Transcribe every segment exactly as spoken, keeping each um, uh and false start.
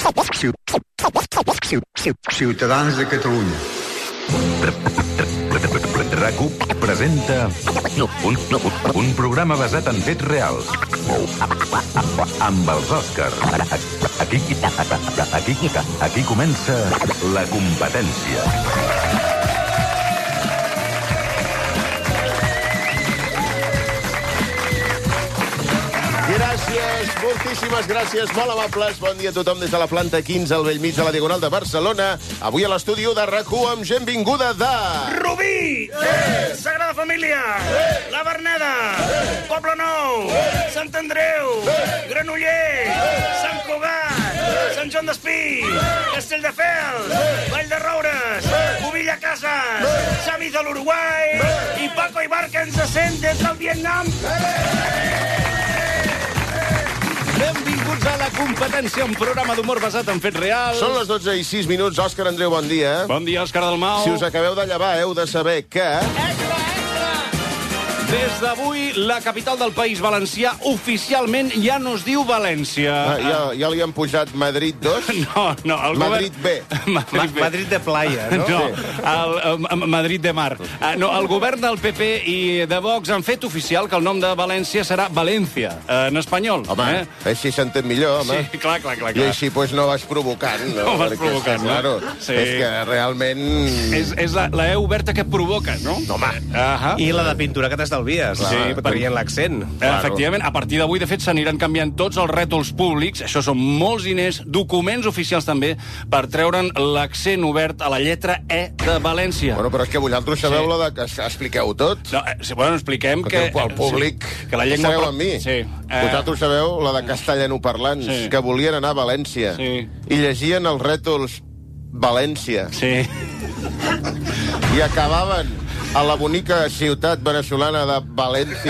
Ciutadans de Catalunya. RAC1 presenta un, un programa basat en fets reals amb els Òscars. Aquí, aquí, aquí comença la competència. Gràcies, moltíssimes gràcies, molt amables. Bon dia a tothom des de la planta quinze al bell mig de la Diagonal de Barcelona. Avui a l'estudi de RAC1 amb gent vinguda de... Rubí! Eh! Sagrada Família! Eh! La Verneda! Eh! Poble Nou! Eh! Sant Andreu! Eh! Granollers! Eh! Sant Cugat! Eh! Sant Joan d'Espí! Eh! Castelldefels! Eh! Vall de Roures! Eh! Cubilla Casas! Eh! Xavi de l'Uruguai! Eh! I Paco Ibar, que ens sent des del Vietnam! Benvinguts a La Competència, un programa d'humor basat en fets reals. Són les dotze i sis minuts. Òscar Andreu, bon dia. Bon dia, Òscar Dalmau. Si us acabeu de llevar, heu de saber que... Extra, extra! Des d'avui, la capital del País Valencià oficialment ja no es diu València. Ah, ja, ja li han posat Madrid dos? No, no. El Madrid govern... B. Madrid B. Madrid de playa, no? No, Sí. el, el, Madrid de mar. Uh, no, el govern del P P i de Vox han fet oficial que el nom de València serà València, uh, en espanyol. Home, eh? així s'entén millor, home. Sí, clar, clar, clar. I clar. així pues, no vas provocant. No, No vas Perquè, provocant, no? Claro, Sí. és que realment... És, és la, la E oberta que provoca, no? No, home. Ahà. I la de pintura que t'estalvies. Sí, perquè l'accent. Eh, Efectivament, a partir d'avui, de fet, s'aniran canviant tots els rètols públics, això són molts diners, documents oficials també, per treure'n l'accent obert a la lletra E de València. Bueno, però és que vosaltres sabeu Sí. la de que es- expliqueu tot. No, eh, sí, bueno, expliquem que... Que el públic... Sí, que la llengua... Sabeu pro- amb mi? Sí. Eh, Vosaltres sabeu la de castellanoparlants, Sí. que volien anar a València Sí. i llegien els rètols València Sí. i acabaven a la bonica ciutat venezolana de València.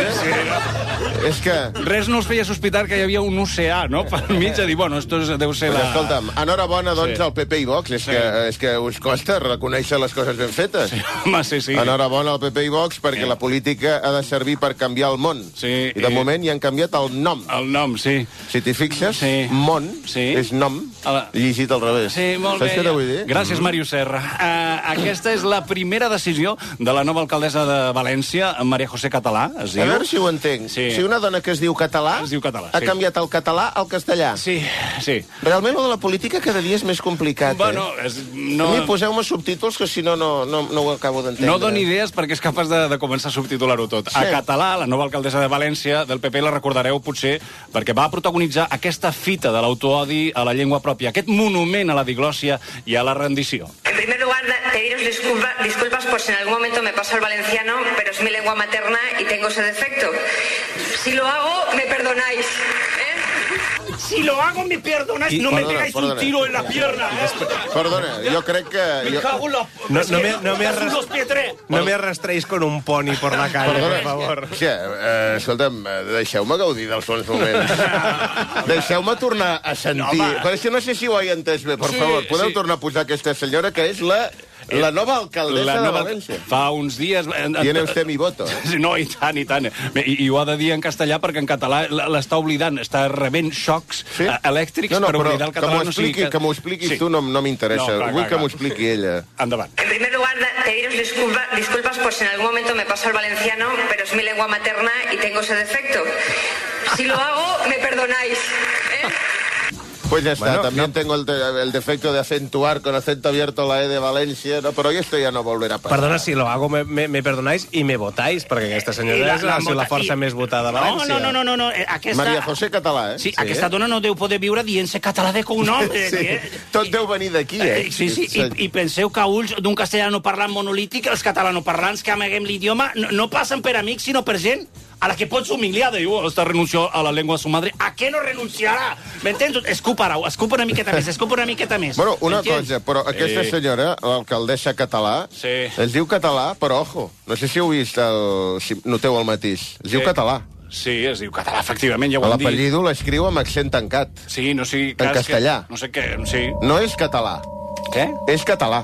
És que... Res no us feia sospitar que hi havia un oceà, no?, per mig, a dir, bueno, esto és, deu ser Pues la... escolta'm, enhorabona, doncs, Sí. al P P i Vox. És, Sí. que, és que us costa reconèixer les coses ben fetes. Home, sí, sí. Enhorabona al P P i Vox, perquè Sí. la política ha de servir per canviar el món. Sí, I de i- moment hi han canviat el nom. El nom, sí. Si t'hi fixes, Sí. món Sí. és nom, A la- llegit al revés. Sí, molt Saps bé. què t'ho vull dir? Gràcies, Màrius Serra. Uh, aquesta és la primera decisió de la nova alcaldessa de València, Maria José Català, es diu. A veure si ho entenc. Sí. Si una dona que es diu català, Es diu català, ha sí. canviat el català al castellà. Sí, sí. Realment, lo de la política cada dia és més complicat, Bueno, eh? és, No... no, A mi poseu-me subtítols, que si no, no, no, no ho acabo d'entendre. no doni idees perquè és capaç de, de començar a subtitular-ho tot. Sí. A català, la nova alcaldessa de València, del P P, la recordareu potser perquè va protagonitzar aquesta fita de l'autoodi a la llengua pròpia, aquest monument a la diglòssia i a la rendició. En primer lugar, pediros disculpa, disculpas por si en algún momento me paso al valenciano, pero es mi lengua materna y tengo ese defecto. Si lo hago, me perdonáis. ¿eh? Si lo hago, me perdonáis. No me Perdona, pegáis perdona. un tiro en la pierna. ¿eh? Perdona, jo crec que... Me Jo... cago en la... No- Es no que me- no me das arras- unos pietre. No me arrastréis con un poni por la calle, Perdona, por favor. Sí, eh, escolta'm, eh, deixeu-me gaudir dels bons moments. Deixeu-me tornar a sentir... No, home. Però és que no sé si ho he entès bé, per Sí, favor. Podeu sí. tornar a posar aquesta senyora, que és la, la nova alcaldessa La de nova- València. Fa uns dies... Tiene usted mi voto. Sí, no, i tant, i tant. I, I ho ha de dir en castellà perquè en català l- l'està oblidant, està rebent xocs Sí? eh, elèctrics no, no, per però oblidar el que català. m'ho expliqui, no sigui que m'ho expliquis Sí. tu no, no m'interessa. No, clar, Vull clar, que clar. m'ho expliqui ella. Endavant. En primer lugar, pediros disculpa, disculpas por si en algún momento me paso al valenciano, pero es mi lengua materna y tengo ese defecto. Si lo hago, me perdonáis. ¿eh? Pues ya está, Bueno, también no. tengo el, de- el defecto de acentuar con acento abierto la E de Valencia, no, però esto ja no volverà a passar. Perdona, si lo hago me, me, me perdonáis i me votáis, perquè aquesta I senyora és la, vota- la força i- més votada de No, València. no, no, no, no, no. eh, Aquesta... Maria José Català, eh? Sí, aquesta dona no deu poder viure dient-se català de cognom. eh, Sí, eh. tot deu venir d'aquí, eh? Eh, Sí, sí, i, i penseu que ulls d'un castellano parlant monolític, els catalanoparlants que amaguem l'idioma, no, no passen per amics, sinó per gent a la que pots humiliar. Diu, esta renunció a la llengua de su madre. ¿A qué no renunciarà? M'entens? Escupa, Arau, escupa una miqueta més, escupa una miqueta més. Bueno, una M'entens? cosa, però aquesta Sí. senyora, l'alcaldessa català, Sí. es diu català, però ojo, no sé si heu vist, el, si noteu el mateix, es diu Sí. català. Sí, es diu català, efectivament, ja ho hem dit. L'apellido l'escriu amb accent tancat. Sí, no sigui En cas castellà. Que, no sé què, sí. No és català, Què? és català.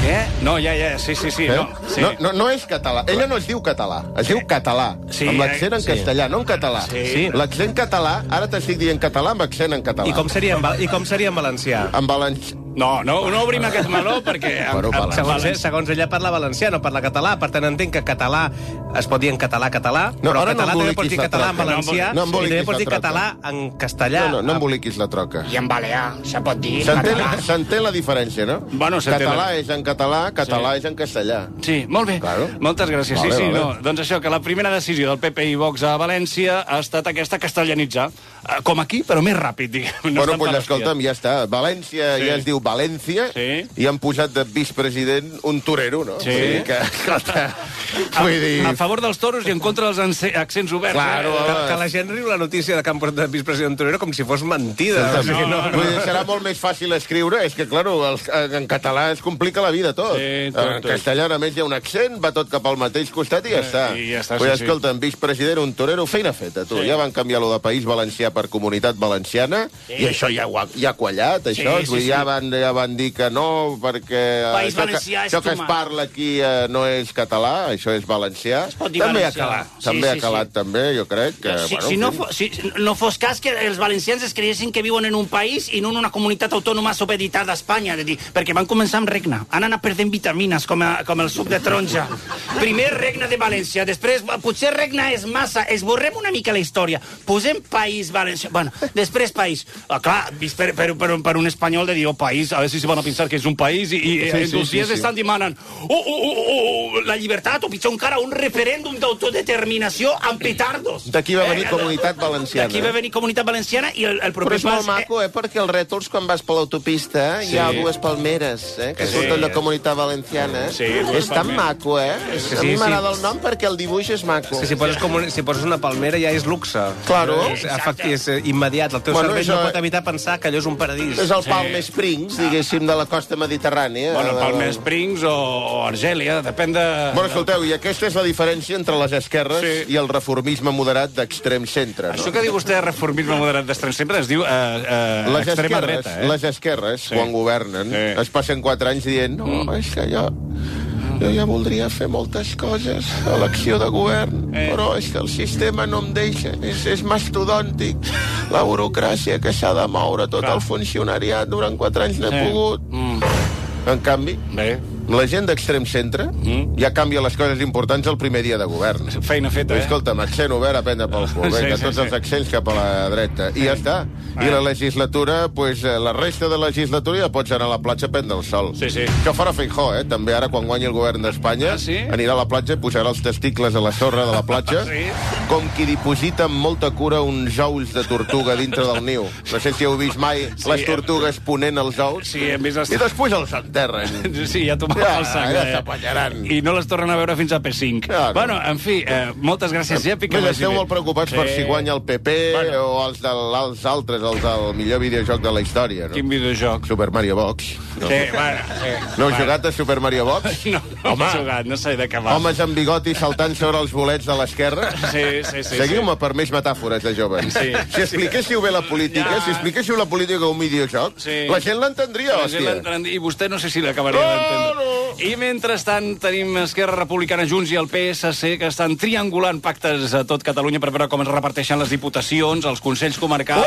Què? No, ja, ja, sí, sí, sí. Eh? No, sí. No, no, no és català. Ella no es diu català, es diu català. Sí, amb l'accent en sí. castellà, no en català. Sí. L'accent català, ara t'estic dient català amb accent en català. I com seria en, val- i com seria en valencià? En valencià... No, no, no obrim aquest meló perquè... Bueno, amb- amb- Segons, València- segons ella parla valencià, no parla català. Per tant, entenc que català es pot dir en català, català, No, però ara no català també emboliquis pots dir la català en troca. valencià No i emboliquis també pots dir la troca. català en castellà. No, no, no emboliquis la troca. I en balear, se pot dir. S'entén català. s'entén la diferència, no? Bueno, s'entén. Català és en català, català Sí. és en castellà. Sí, molt bé. Claro. Moltes gràcies. Vale, sí, sí, vale. no. Doncs això, que la primera decisió del P P i Vox a València ha estat aquesta castellanitzar. Eh, Com aquí, però més ràpid, diguem. No Bueno, estan doncs per escolta'm, ja està. València Sí. ja es diu València Sí. i han posat de vicepresident un torero, no? Sí. Vull dir que, escolta, A, vull dir... a favor dels toros i en contra dels ence- accents oberts. Claro, eh? Que, que la gent riu la notícia de que han portat vicepresident Torero com si fos mentida. No, O sigui, no, no, no. Vull dir, serà molt més fàcil escriure. És que, claro, el, en català es complica la vida tot. Sí, tot, en tot. castellà, a més, hi ha un accent, va tot cap al mateix costat i ja està. i ja està, Vull dir, sí, sí. escolta, en vicepresident, un torero, feina feta, tu. Sí. Ja van canviar lo de País Valencià per Comunitat Valenciana i això ja, ho ha, ja ha quallat, això. Sí, sí, Vull dir, sí. ja, van, ja van dir que no, perquè eh, País això, que, Valencià és això que es tomar. parla aquí eh, no és català, això és valencià. pot dir També ha valencià. calat, Sí, també sí, ha calat, sí. també, jo crec que... Si, bueno, si, en no fi. fos, si no fos cas que els valencians es creguessin que viuen en un país i no en una comunitat autònoma supeditada a Espanya, de dir, perquè van començar amb regne, han anat perdent vitamines com, a, com el suc de taronja. Primer regne de València, després potser regne és massa, esborrem una mica la història, posem país valencià, bueno, després país. Ah, clar, vist per, per, per, per un espanyol de dir, oh, país, a veure si se van a pensar que és un país i, i Sí, sí, sí, en sí, sí, sí. estan demanant oh, oh, oh, oh, la llibertat o pitjor encara un referèndum d'autodeterminació amb petardos. D'aquí va venir Eh, Comunitat Valenciana. D'aquí va venir Comunitat Valenciana i el, el Però proper és molt pas... maco, eh? Perquè els rètols, quan vas per l'autopista, hi ha dues palmeres, eh? Que Sí. surten de Comunitat Valenciana. Sí, dues és tan palmeres. maco, eh? És, Sí, a mi sí, m'agrada sí. el nom perquè el dibuix és maco. que si poses, com, un- si poses una palmera ja és luxe. Claro. És, efecti, és eh, immediat. El teu Bueno, cervell això- no pot evitar pensar que allò és un paradís. És el Palm Springs, diguéssim, de la costa mediterrània. Bueno, De- Palm Springs o, o Argèlia, depèn de... Bueno, escolteu, i aquesta és la diferència entre les esquerres Sí. i el reformisme moderat d'extrem centre, no? Això que diu vostè, reformisme moderat d'extrem sempre, es diu eh, eh, Les extrema esquerres, dreta, eh? les esquerres, Sí. quan governen, Sí. es passen quatre anys dient no, Mm. és que jo, jo ja voldria fer moltes coses a l'acció de govern, Eh. però és que el sistema no em deixa, és, és mastodòntic. La burocràcia que s'ha de moure, tot Clar. el funcionariat, durant quatre anys no he Sí. pogut. Mm. En canvi, Bé, la gent d'extrem centre Mm. ja canvia les coses importants el primer dia de govern. feina feta, Però, eh? escolta'm, accent obert a prendre pel cul. Sí, Vinga, sí, tots sí. els accents cap a la dreta. I ja està. I la legislatura, pues, eh, la resta de la legislatura ja pots anar a la platja a prendre el sol. Sí, sí. Això farà Feijóo, eh? També ara, quan guanyi el govern d'Espanya, Ah, sí? anirà a la platja i posarà els testicles a la sorra de la platja, Sí. com qui diposita amb molta cura uns ous de tortuga dintre del niu. No sé si heu vist mai Sí, les eh, tortugues ponent els ous. Sí, hem vist... I després els enterren. Sí, ja tomba Ja, el sang. ja eh? s'apanyaran. I no les tornen a veure fins a P cinc. Claro. Bueno, en fi, eh, moltes gràcies, Jepi. que Bé, vagi esteu bé. molt preocupats Sí. per si guanya el P P Bueno. o els, del, els altres, els del millor videojoc de la història, no? Quin videojoc? Super Mario Box. No, Sí, bueno, sí. no heu bueno. jugat a Super Mario Box? No, no Home. he jugat, no sé de què va. Homes amb bigoti saltant sobre els bolets de l'esquerra? Sí, sí, sí. Seguiu-me per més metàfores de joves. Sí. Si expliquéssiu bé la política, Ja. si expliquéssiu la política com un videojoc, Sí. la gent l'entendria, La gent hòstia. l'entén- I vostè no sé si l'acabaria d'entendre. I mentrestant tenim Esquerra Republicana, Junts i el P S C que estan triangulant pactes a tot Catalunya per veure com es reparteixen les diputacions, els consells comarcals...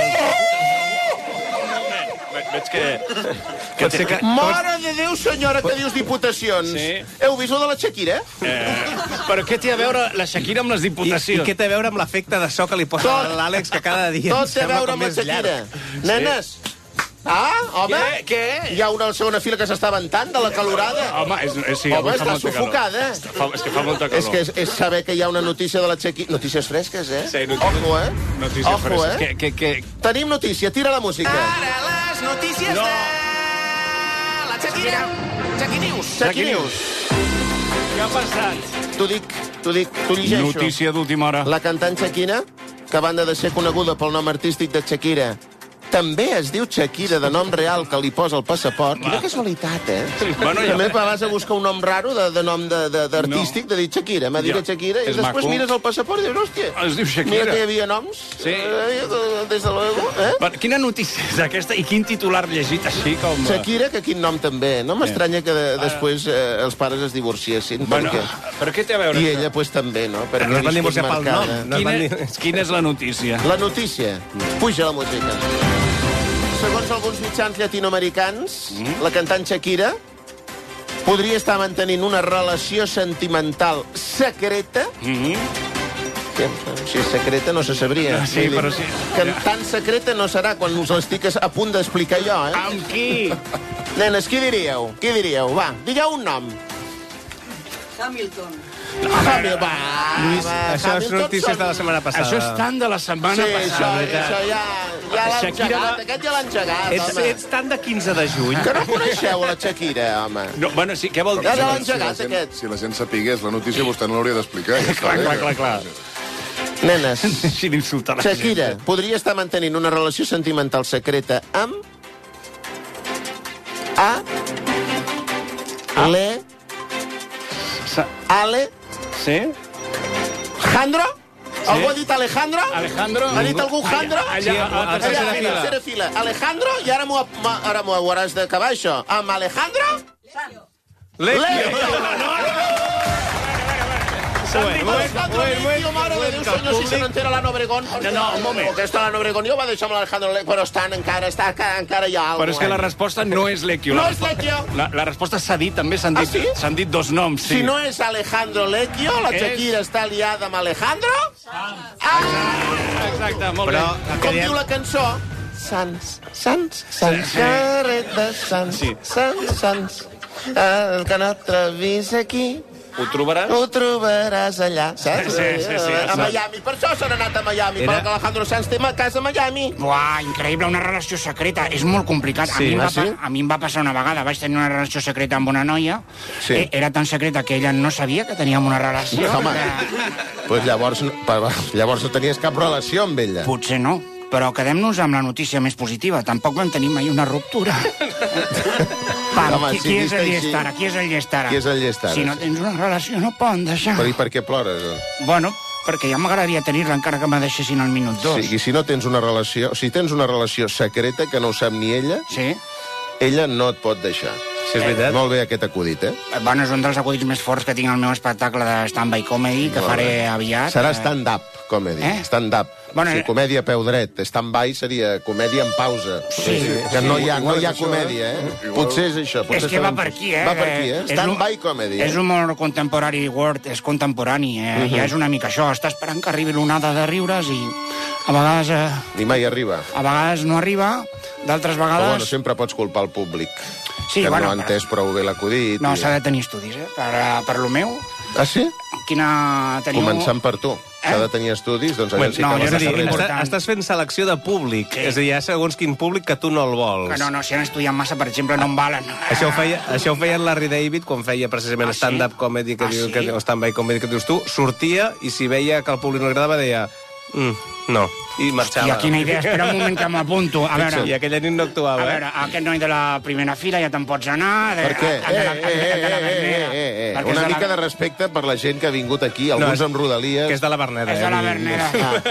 Ve- Veig que... que Pot ser que... Mare de Déu, senyora, que dius diputacions. Sí. Heu vist lo de la Shakira? Eh, però què té a veure la Shakira amb les I, I diputacions? què té a veure amb l'efecte de so que li posa Tot- l'Àlex, que cada dia Tot em té a sembla veure com amb la més Shakira. llarg. Nenes, ah, home, Què? Què? hi ha una segona fila que s'està ventant de la calorada. Home, és, és, sí, Home, avui fa està molta calor. sufocada. Fa, és que fa molta calor. És que és, és saber que hi ha una notícia de la Shakira... Notícies fresques, eh? Sí, notícies- Ojo, eh? Notícies Ojo, fresques. eh? Que, que, que... Tenim notícia, tira la música. les notícies No. la Shakira. Shakira News. Shakira News. Què ha passat? T'ho dic, t'ho dic, t'ho llegeixo. Notícia d'última hora. La cantant Shakira, que a banda de ser coneguda pel nom artístic de Shakira, també es diu Shakira, de nom real, que li posa el passaport. Quina casualitat, eh? Bueno, ja... També vas a buscar un nom raro de, de nom d'artístic, de, de, de dir Shakira, m'ha dit Ja. Shakira, i És després maco. mires el passaport i dius, hòstia, Es diu Shakira. mira que hi havia noms. Sí. Eh, des de luego, eh? Bueno, quina notícia és aquesta i quin titular llegit així com... Shakira, que quin nom també. No m'estranya que de, després eh, els pares es divorciessin. Bueno, perquè... però què té a veure? I ella, pues, també, no? Perquè No es van viscut divorciar pel marcada. nom. No es Quina, van dir- quina és la notícia? La notícia. Puja la música. Segons alguns mitjans llatinoamericans, mm. la cantant Shakira podria estar mantenint una relació sentimental secreta. Mm-hmm. Si és secreta no se sabria. Sí, Vull dir, però sí. Que tan secreta no serà quan us l'estic a punt d'explicar jo, eh? Amb qui? Nenes, qui diríeu? Qui diríeu? Va, digueu un nom. Hamilton. Hamilton. Va, Lluís, va, això és Hamilton notícies són- de la setmana passada. Això és tant de la setmana Sí, això, passada. això ja, ja l'han Shakira engegat. va- Aquest ja l'han engegat, Ets, home. ets tant de quinze de juny. Que no coneixeu la Shakira, home. No, bueno, sí, què vol dir? Ja l'han Si la engegat, gent- aquest. Si la gent sapigués la notícia, vostè no l'hauria d'explicar. Ja està Clar, bé, clar, que- clar, clar. Nenes, Deixi d'insultar la Shakira gent. podria estar mantenint una relació sentimental secreta amb... A... Le... Sa- Ale... Sí? Jandro? Algú ha dit Alejandro? Alejandro? Ha dit algú Jandro? Allà, Sí, allà, a la allà, tercera Allà, fila. tercera fila. Alejandro? I ara m'ho m'ho- ara m'ho hauràs d'acabar, això. Amb Alejandro? Lecchio. Alejandro Lecchio, mare de Déu, senyor, si se n'entera l'Anna Obregón. No, no, un moment. Aquesta l'Anna Obregón, jo va deixar amb l'Alejandro Lecchio, però estan encara, està, encara hi ha alguna Però és que la resposta no és Lecchio. No La és respo- Lecchio. La, la resposta s'ha dit, també s'han Ah, dit, sí? s'han dit dos noms. Sí. Si no és Alejandro Lecchio, la És- Shakira està liada amb Alejandro? Ah! Exacte, molt Però bé. Com aquella- diu la cançó? Sants, sants, sants, carret de sants, Sí. sants, sants. El que no trobis aquí, Ho trobaràs? ho trobaràs allà, saps? Sí, sí, sí, sí. A Miami. Per això s'han anat a Miami, Era- perquè Alejandro Sanz té una casa a Miami. Buah, increïble, una relació secreta. És molt complicat. A, Sí. mi em va, Ah, sí? pa- a mi em va passar una vegada. Vaig tenir una relació secreta amb una noia. Sí. Eh, Era tan secreta que ella no sabia que teníem una relació. Home, que- pues llavors, llavors no tenies cap relació amb ella. Potser no, però quedem-nos amb la notícia més positiva. Tampoc vam tenir mai una ruptura. Pam, Home, qui, si qui és vist el així- llestara? Qui és el llestara? Qui és el llestara? Si no tens una relació no poden deixar. Però i per què plores? Bueno, perquè ja m'agradaria tenir-la encara que me deixessin al minut dos. Sí, i si no tens una relació, si tens una relació secreta que no ho sap ni ella, Sí? ella no et pot deixar. Sí, és veritat. Molt bé aquest acudit, eh? Bueno, és un dels acudits més forts que tinc al meu espectacle de stand-by comedy, que Molt faré bé. aviat. Serà Eh, stand-up, comedy. Eh? Stand-up. Bueno, o sigui, eh, comèdia a peu dret. Stand-by seria comèdia en pausa. Sí, sí, que no hi ha, no Igual hi ha és això, comèdia, eh? eh? Igual- Potser és això. Potser És que va serà- per aquí, eh? Va per aquí, eh? És Stand-by un- comedy, eh? És humor contemporani, word, és contemporani, eh? Mhm. Ja és una mica això, està esperant que arribi l'onada de riures i a vegades, eh, Ni mai arriba. a vegades no arriba, d'altres Però vegades... bueno, sempre pots culpar el públic. Sí, que bueno, no ha entès prou bé l'acudit. No, i- s'ha de tenir estudis, eh? Per, eh, per lo meu, Ah, sí? quina teniu... Començant per tu. S'ha Eh? de tenir estudis, doncs Bueno, aviam si no, acabes és jo a dir, de saber. important. està, estàs fent selecció de públic. Sí. És a dir, hi ha segons quin públic que tu no el vols. Que no, no, si han estudiat massa, per exemple, no en valen. Això ho, feia, això ho feia en Larry David quan feia precisament Ah, sí? stand-up comedy que Ah, diu, sí? que, o stand-by comedy que dius tu, sortia i si veia que al públic no li agradava deia mm, no, i marxava. Hòstia, quina idea, espera un moment que m'apunto. A veure, I aquella nit no a actuava, veure, eh? aquest noi de la primera fila ja te'n pots anar. De, Per què? El de la, Eh, el de, el de la eh, Berneda. eh, eh, eh. Perquè és Una de la- mica de respecte per la gent que ha vingut aquí, alguns és- amb rodalies. Que és de la Berneda, És de la eh? Berneda.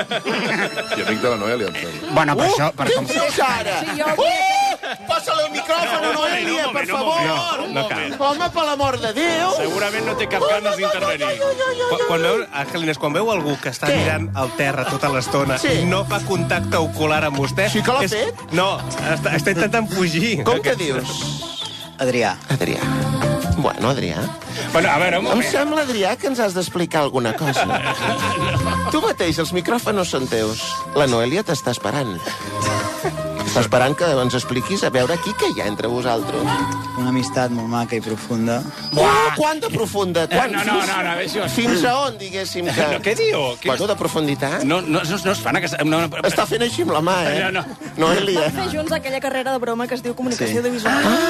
I amic de la Noelia, em sembla. Bueno, per Uh, això... Per què com... em fes ara? Sí, jo- Uh! Passa-li el micròfon a Noelia, per favor. No cal. Home, per l'amor de Déu. Segurament no té cap ganes d'intervenir. Quan, quan veu, Angelines, quan veu algú que està Què? mirant al terra tota l'estona Sí. i no fa contacte ocular amb vostè... Sí que l'ha és- fet? No, està, està intentant fugir. Com que dius? Adrià. Adrià. Bueno, Adrià. Bueno, a veure, un Em moment. sembla, Adrià, que ens has d'explicar alguna cosa. Tu mateix, els micròfons són teus. La Noelia t'està esperant. Està esperant que ens expliquis a veure aquí què hi ha entre vosaltres. Una amistat molt maca i profunda. Oh, quanta profunda. Quant? No, no, no, no, a veure si ho- Fins a on, diguéssim, que... No, què diu? Què- Bueno, de profunditat. No, no, no, no es fan aquesta... No, no, Està fent així amb la mà, eh? No, no. Noelia. Vam fer junts aquella carrera de broma que es diu comunicació Sí. audiovisual. Ah,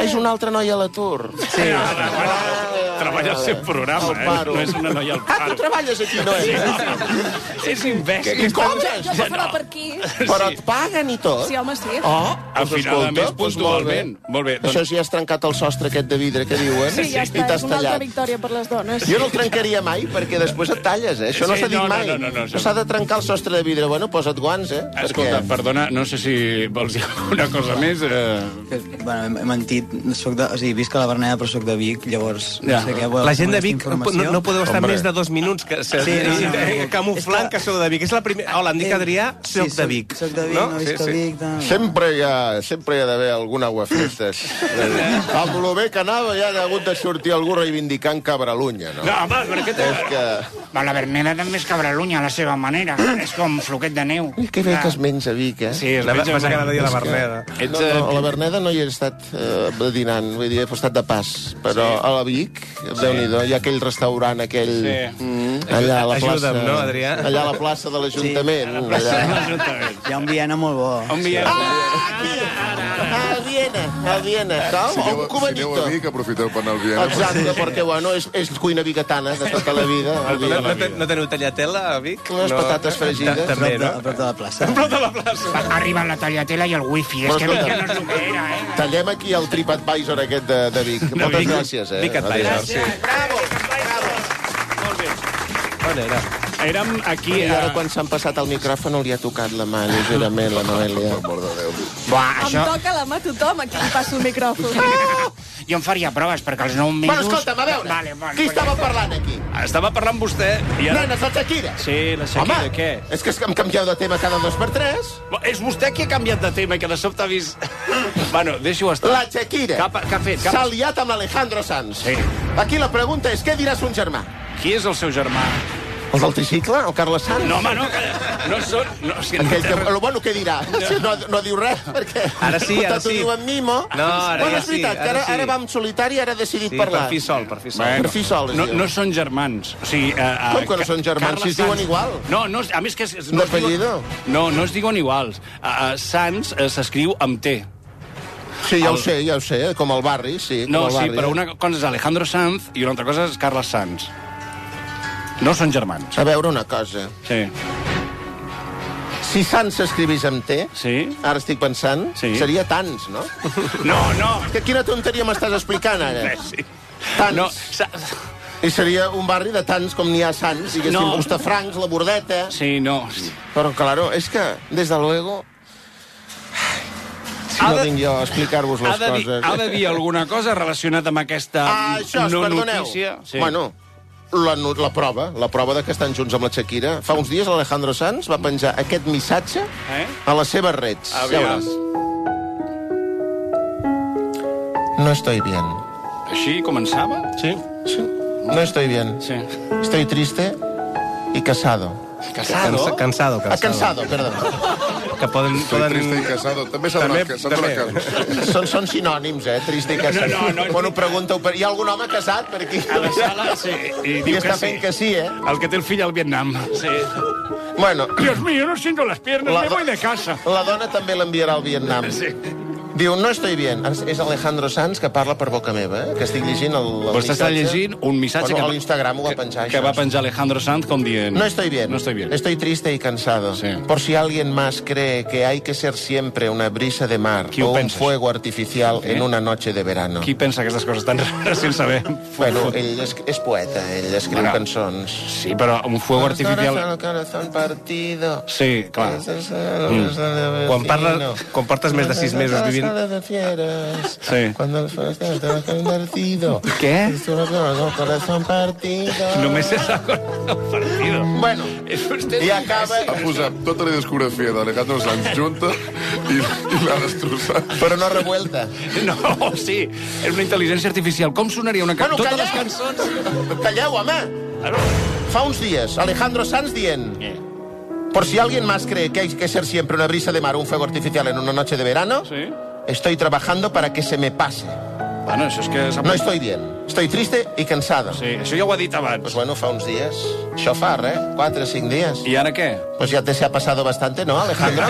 Ah, és una altra noia a l'atur. Sí. Treballa al seu programa, eh? No és una noia al Ah, paro. tu treballes aquí, no és? És imbècil. I com? Jo passo no. per aquí. Però et paguen i tot? Sí, home, sí. Oh, Afinadament, puntualment. Molt bé. Això sí, has trencat el sostre aquest de vidre que diuen. Sí, ja està. I t'has És una altra tallat. victòria per les dones. Jo no el trencaria mai, perquè després et talles, eh? Això no Sí, s'ha dit no, no, mai. no, no, no, No s'ha de trencar el sostre de vidre. Bueno, posa't guants, eh? Escolta, perdona, no sé si vols dir alguna cosa més. Eh... Que, bueno, he mentit. Soc de, o sigui, visc a la Verneda, però soc de Vic, llavors... Ja. No sé què, voleu La gent de aquesta Vic informació? no, no podeu estar Hombre. més de dos minuts que, se, Sí, no, no, no. camuflant És que- que sou de Vic. És la primera... Hola, em dic Adrià, soc Sí, de Vic. Soc de Vic, no, no visc a Vic. No. Sempre hi ha, sempre hi ha d'haver algun aguafestes. Amb lo bé que anava ja ha hagut de sortir algú reivindicant Cabralunya, no? No, home, però què té? És que... Va, la Verneda també és cabralunya a la seva manera. És com floquet de neu. I que bé que es menja a Vic, eh? Sí, es La, menja vas a molt. cada dia a la Verneda. Ets, No, no, a la eh, Verneda no hi he estat eh, dinant, vull dir, he estat de pas. Però sí. A la Vic, Déu-n'hi-do, hi ha aquell restaurant, aquell... Sí. Mm, allà a la plaça... Ajuda'm, no, Adrià? Allà a la plaça de l'Ajuntament. Sí. Allà. Hi ha un Viena molt bo. on via... Ah, a Viena, a Viena. Cal? Si O aneu, un si aneu a cubanito. Vic, aprofiteu per anar al Viena. Exacte, perquè, bueno, és, és cuina bigatana de tota la vida. El No, Viena. no, ten- no teniu tallatela a Vic? Unes patates fregides. Ta- També, A no? prop de la plaça. Prop de la plaça. Ha arribat la tagliatella i el wifi. És Però que Vic escolta, ja no és el que era, eh? Tallem aquí el TripAdvisor aquest de, de Vic. Moltes Vic. gràcies, eh? Vic Advisor, Adéu. sí. Bravo, bravo. Molt bé. On era? Érem aquí... I ara, a- quan s'han passat el micròfon, li ha tocat la mà lleugerament, la Noelia. Per mort de Déu. Buah, Em això... toca la mà a tothom, aquí li passo el micròfon. Jo em faria proves, perquè als nou mesos... Bueno, escolta'm, a veure, Vale, vale, qui vale. estava parlant aquí? Estava parlant amb vostè i ara... Nenes, la Shakira. Sí, la Shakira, Home, què? és que es- em canvieu de tema cada dos per tres. És vostè qui ha canviat de tema i que de sobte ha vist... Bueno, deixi-ho estar. La Shakira Què ha, què ha fet? Què s'ha ha... liat amb l'Alejandro Sanz. Sí. Aquí la pregunta és, què dirà son germà? Qui és el seu germà? El del tricicle, el Carles Sanz? No, home, no, que no són... No, o sigui, Aquell que, no té- lo bueno, què dirà? Si no, no diu res, perquè... Ara sí, ara Tant ho sí. diu en Mimo. No, ara bueno, ja és veritat, sí, que ara, ara sí. ara va en solitari i ara ha decidit Sí, parlar. per fi sol, per fi sol. Bueno, Per fi sol, es no, diu. no són germans. O sigui, uh, uh, Com que no són germans? Si es diuen igual. No, no, a més que... Es, Un no es diuen- apellido? No, no es diuen iguals. Uh, uh, Sanz uh, s'escriu amb T. Sí, ja El- ho sé, ja ho sé, com el barri, sí. No, com el sí, barri. però una cosa és Alejandro Sanz i una altra cosa és Carles Sanz. No són germans. A veure una cosa. Sí. Si Sanz s'escrivís amb T, Sí? ara estic pensant, Sí. seria Tans, no? No, no. Que quina tonteria m'estàs explicant, ara? Sí. Tans. No, sa... I seria un barri de tants com n'hi ha Sants, diguéssim, No. Hostafrancs, la Bordeta... Sí, no. Però, claro, és que, des de luego... Si Ha no de- vinc jo a explicar-vos Ha les de, dir, coses... ha de dir alguna cosa relacionada amb aquesta Ah, això, no perdoneu. notícia? Sí. Bueno, la, no- la prova, la prova de que estan junts amb la Shakira. Fa uns dies l'Alejandro Sanz va penjar aquest missatge Eh? a les seves redes. Aviam. Ja veuràs. No estoy bien. Així començava? Sí? Sí. No estoy bien. Sí. Estoy triste y casado. Casado? Cansa, cansado, Ah, cansado. cansado, perdó. Que poden... Estoy poden... triste i casado. També s'ha També- donat, s'ha donat també. casos. Són, són sinònims, eh? Triste i casat. No, no, no. Bueno, pregunta hi ha algun home casat per aquí? A la sala, sí. I I diu està que sí. fent que sí, eh? El que té el fill al Vietnam. Sí. Bueno, Dios mío, no siento las piernas, La- me voy de casa. la dona també l'enviarà al Vietnam. Sí. Diu, no estoy bien. És Alejandro Sanz que parla per boca meva, eh? Que estic llegint el, el Vostè està missatge. llegint un missatge Bueno, que... a l'Instagram ho va penjar, que això. va penjar Alejandro Sanz com dient... No estoy bien. No estoy bien. Estoy triste y cansado. Sí. Por si alguien más cree que hay que ser siempre una brisa de mar Qui ho o un pensa, fuego artificial Eh? en una noche de verano. Qui pensa aquestes coses tan rares sense saber? Bueno, ell és, és poeta, ell escriu Bueno, cançons. Sí, però un fuego artificial... El corazón partido. Sí, clar. Mm. Quan, parla, quan portes més de sis mesos vivint... Sí. Cuando el partido. Què? El corazón partido. Només és el corazón partido. Bueno, És usted i acaba... Ha posat tota la discografia d'Alejandro Sanz junta i, i l'ha destrossat. Però no revuelta. No, sí, és una intel·ligència artificial. Com sonaria una cançó? Bueno, Totes les calleu! cançons... Calleu, home! Fa uns dies, Alejandro Sanz dient... Por si alguien más cree que hay que ser siempre una brisa de mar o un fuego artificial en una noche de verano, Sí? estoy trabajando para que se me pase. Bueno, això és que... No estoy bien. Estoy triste y cansada. Sí, això ja ho ha dit abans. Pues bueno, fa uns dies. Això fa, res, quatre, cinc dies. I ara què? Pues ya te se ha pasado bastante, ¿no, Alejandro?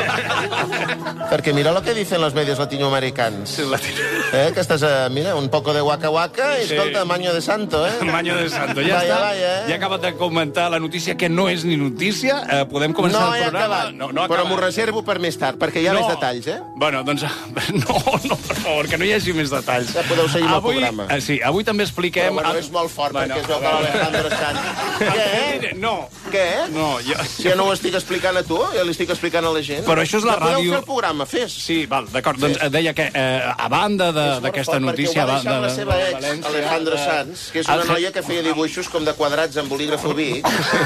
Perquè mira lo que dicen los medios latinoamericanos. Sí, latino. Eh, que estàs, uh, mira, un poco de waka waka i, Sí. escolta, maño de santo, eh? Maño de santo. Ja Vaya, està. vaya, eh? Ja acabat de comentar la notícia, que no és ni notícia. Eh, podem començar No el he programa? acabat, No, no ha però acabat. m'ho reservo per més tard, perquè hi ha No. més detalls, eh? Bueno, doncs... No, no, per favor, que no hi hagi més detalls. Ja podeu seguir amb el avui, programa. eh, Sí, avui també expliquem... Però bueno, és molt fort, Bueno, perquè es veu que l'Alejandro Sanz... Què? No. Què? No, jo... Si ja no ho estic explicant a tu, ja li estic explicant a la gent. Però això és la Ja podeu ràdio. fer el programa, fes. Sí, val, d'acord. Doncs eh, deia que, eh, a banda de- d'aquesta notícia... Perquè ho va a deixar banda la de- seva de ex, València, Alejandro de- Sanz, que és una El fe- noia que feia dibuixos com de quadrats amb bolígraf Vic.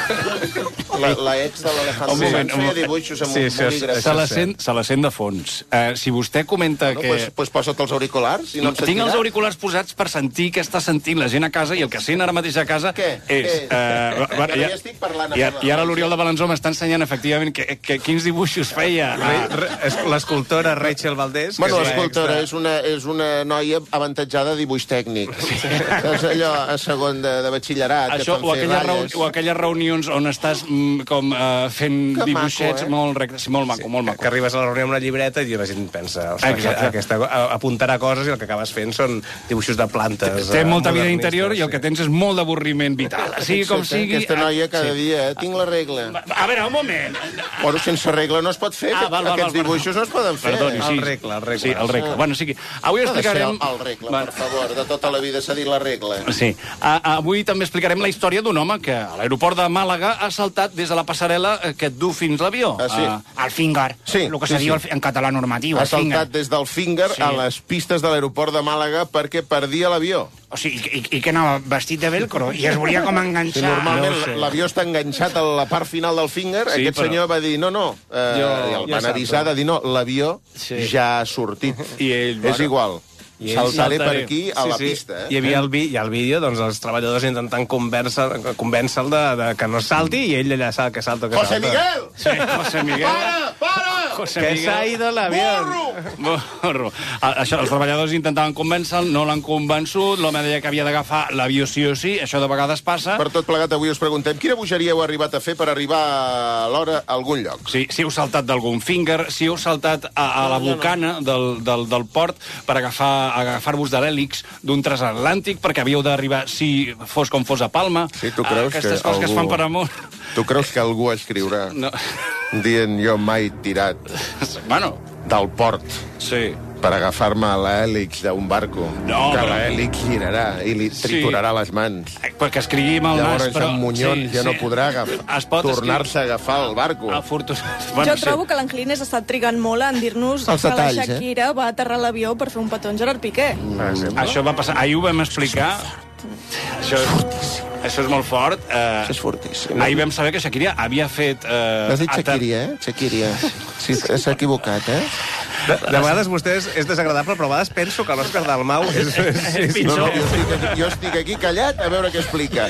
La, la ex de l'Alejandro Un moment, Sanz un feia moment. dibuixos amb Sí, un això és- bolígraf. Se la, sent, se la sent de fons. Eh, si vostè comenta No, que... pues, pues posa't els auriculars i no em Tinc sentirà. els auriculars posats per sentir què està sentint la gent a casa, i el que sent ara mateix a casa Què? és... Què? Eh, Ja no hi estic parlant a i, parlar. I ara l'Oriol de Balanzó m'està ensenyant efectivament que, que quins dibuixos feia. Re- re- és L'escultora Rachel Valdés. Bueno, que és l'escultora l'extra- és una, és una noia avantatjada de dibuix tècnic. És allò a segon de, de batxillerat, Això, que o, fan fer aquelles reu, ratlles. o aquelles reunions on estàs mm, com uh, fent Que dibuixets maco, eh? molt rectes. Sí, molt maco, molt Que, maco. que arribes a la reunió amb una llibreta i la gent pensa, ostres, Exacte. aquesta, a- apuntarà coses i el que acabes fent són dibuixos de plantes. Té eh, molta vida modernistes, interior i el que tens és molt d'avorriment vital. Sigui com Exacte, sigui... Aquesta noia cada Sí. dia, eh? Tinc la regla. A veure, un moment. Bueno, sense regla no es pot fer. Ah, Aquest- val, val, Aquests val, dibuixos no es poden fer. Perdoni, sí. El regle, el regle. Sí, el regle. Bueno, sigui, avui No ha de ser explicarem... el, el regla, per favor. De tota la vida s'ha dit la regla. Sí. A, avui també explicarem la història d'un home que a l'aeroport de Màlaga ha saltat des de la passarel·la eh, que et du fins l'avió. Ah, sí? al finger. Sí, el que sí, se diu sí. en català normatiu. Ha el finger. saltat des del Finger Sí. a les pistes de l'aeroport de Màlaga perquè perdia l'avió. O sigui, i, i, i que anava vestit de velcro i es volia com Si enganxar. normalment no ho sé. l'avió està enganxat a la part final del Finger, Sí, aquest però- senyor va dir, no, no, eh, Jo- i el jo van salto. avisar de dir, no, l'avió Sí. ja ha sortit. I ell, És bueno, igual. I ell Saltaré per saltaré. aquí a la pista. Eh? Hi havia el, vi, hi ha el vídeo, doncs, els treballadors intentant convèncer- convèncer-lo de, de que no salti i ell allà sap que salta, que José salta. Miguel! Sí, José Miguel. Para, para! José Que Miguel. s'ha ido l'avión. Morro. A- Això, els treballadors intentaven convèncer-lo, no l'han convençut, l'home deia que havia d'agafar l'avió sí o sí, això de vegades passa. Per tot plegat, avui us preguntem quina bogeria heu arribat a fer per arribar a l'hora a algun lloc. Sí, si heu saltat d'algun finger, si heu saltat a, a la bocana del, del, del port per agafar agafar-vos de l'hèlix d'un transatlàntic, perquè havíeu d'arribar, si fos com fos, a Palma. Sí, tu creus Aquestes que coses que es algú- fan per amor. Tu creus que algú escriurà No. dient jo mai tirat Bueno, del port sí. per agafar-me a l'hèlix d'un barco, No, que però- l'hèlix girarà i li Sí. triturarà les mans. Perquè escrigui amb el Llavors nas, però... en Munyons ja no podrà agafar, Es pot tornar-se a agafar el barco. Afortunadament. Bueno, jo trobo que l'Anglines ha estat trigant molt en dir-nos Els que detalls, la eh? Shakira va aterrar l'avió per fer un petó en Gerard Piqué. Això va passar. Ahir ho vam explicar. Això, això és molt fort. Eh, Això és fortíssim. ahir vam saber que Shakira havia fet... Eh, Has dit ater- Shakira, eh? Shakira. Sí, s'ha equivocat, eh? De, de vegades vostès és desagradable, però a vegades penso que l'Òscar Dalmau és, és, és No, no, jo estic, jo estic aquí callat a veure què explica.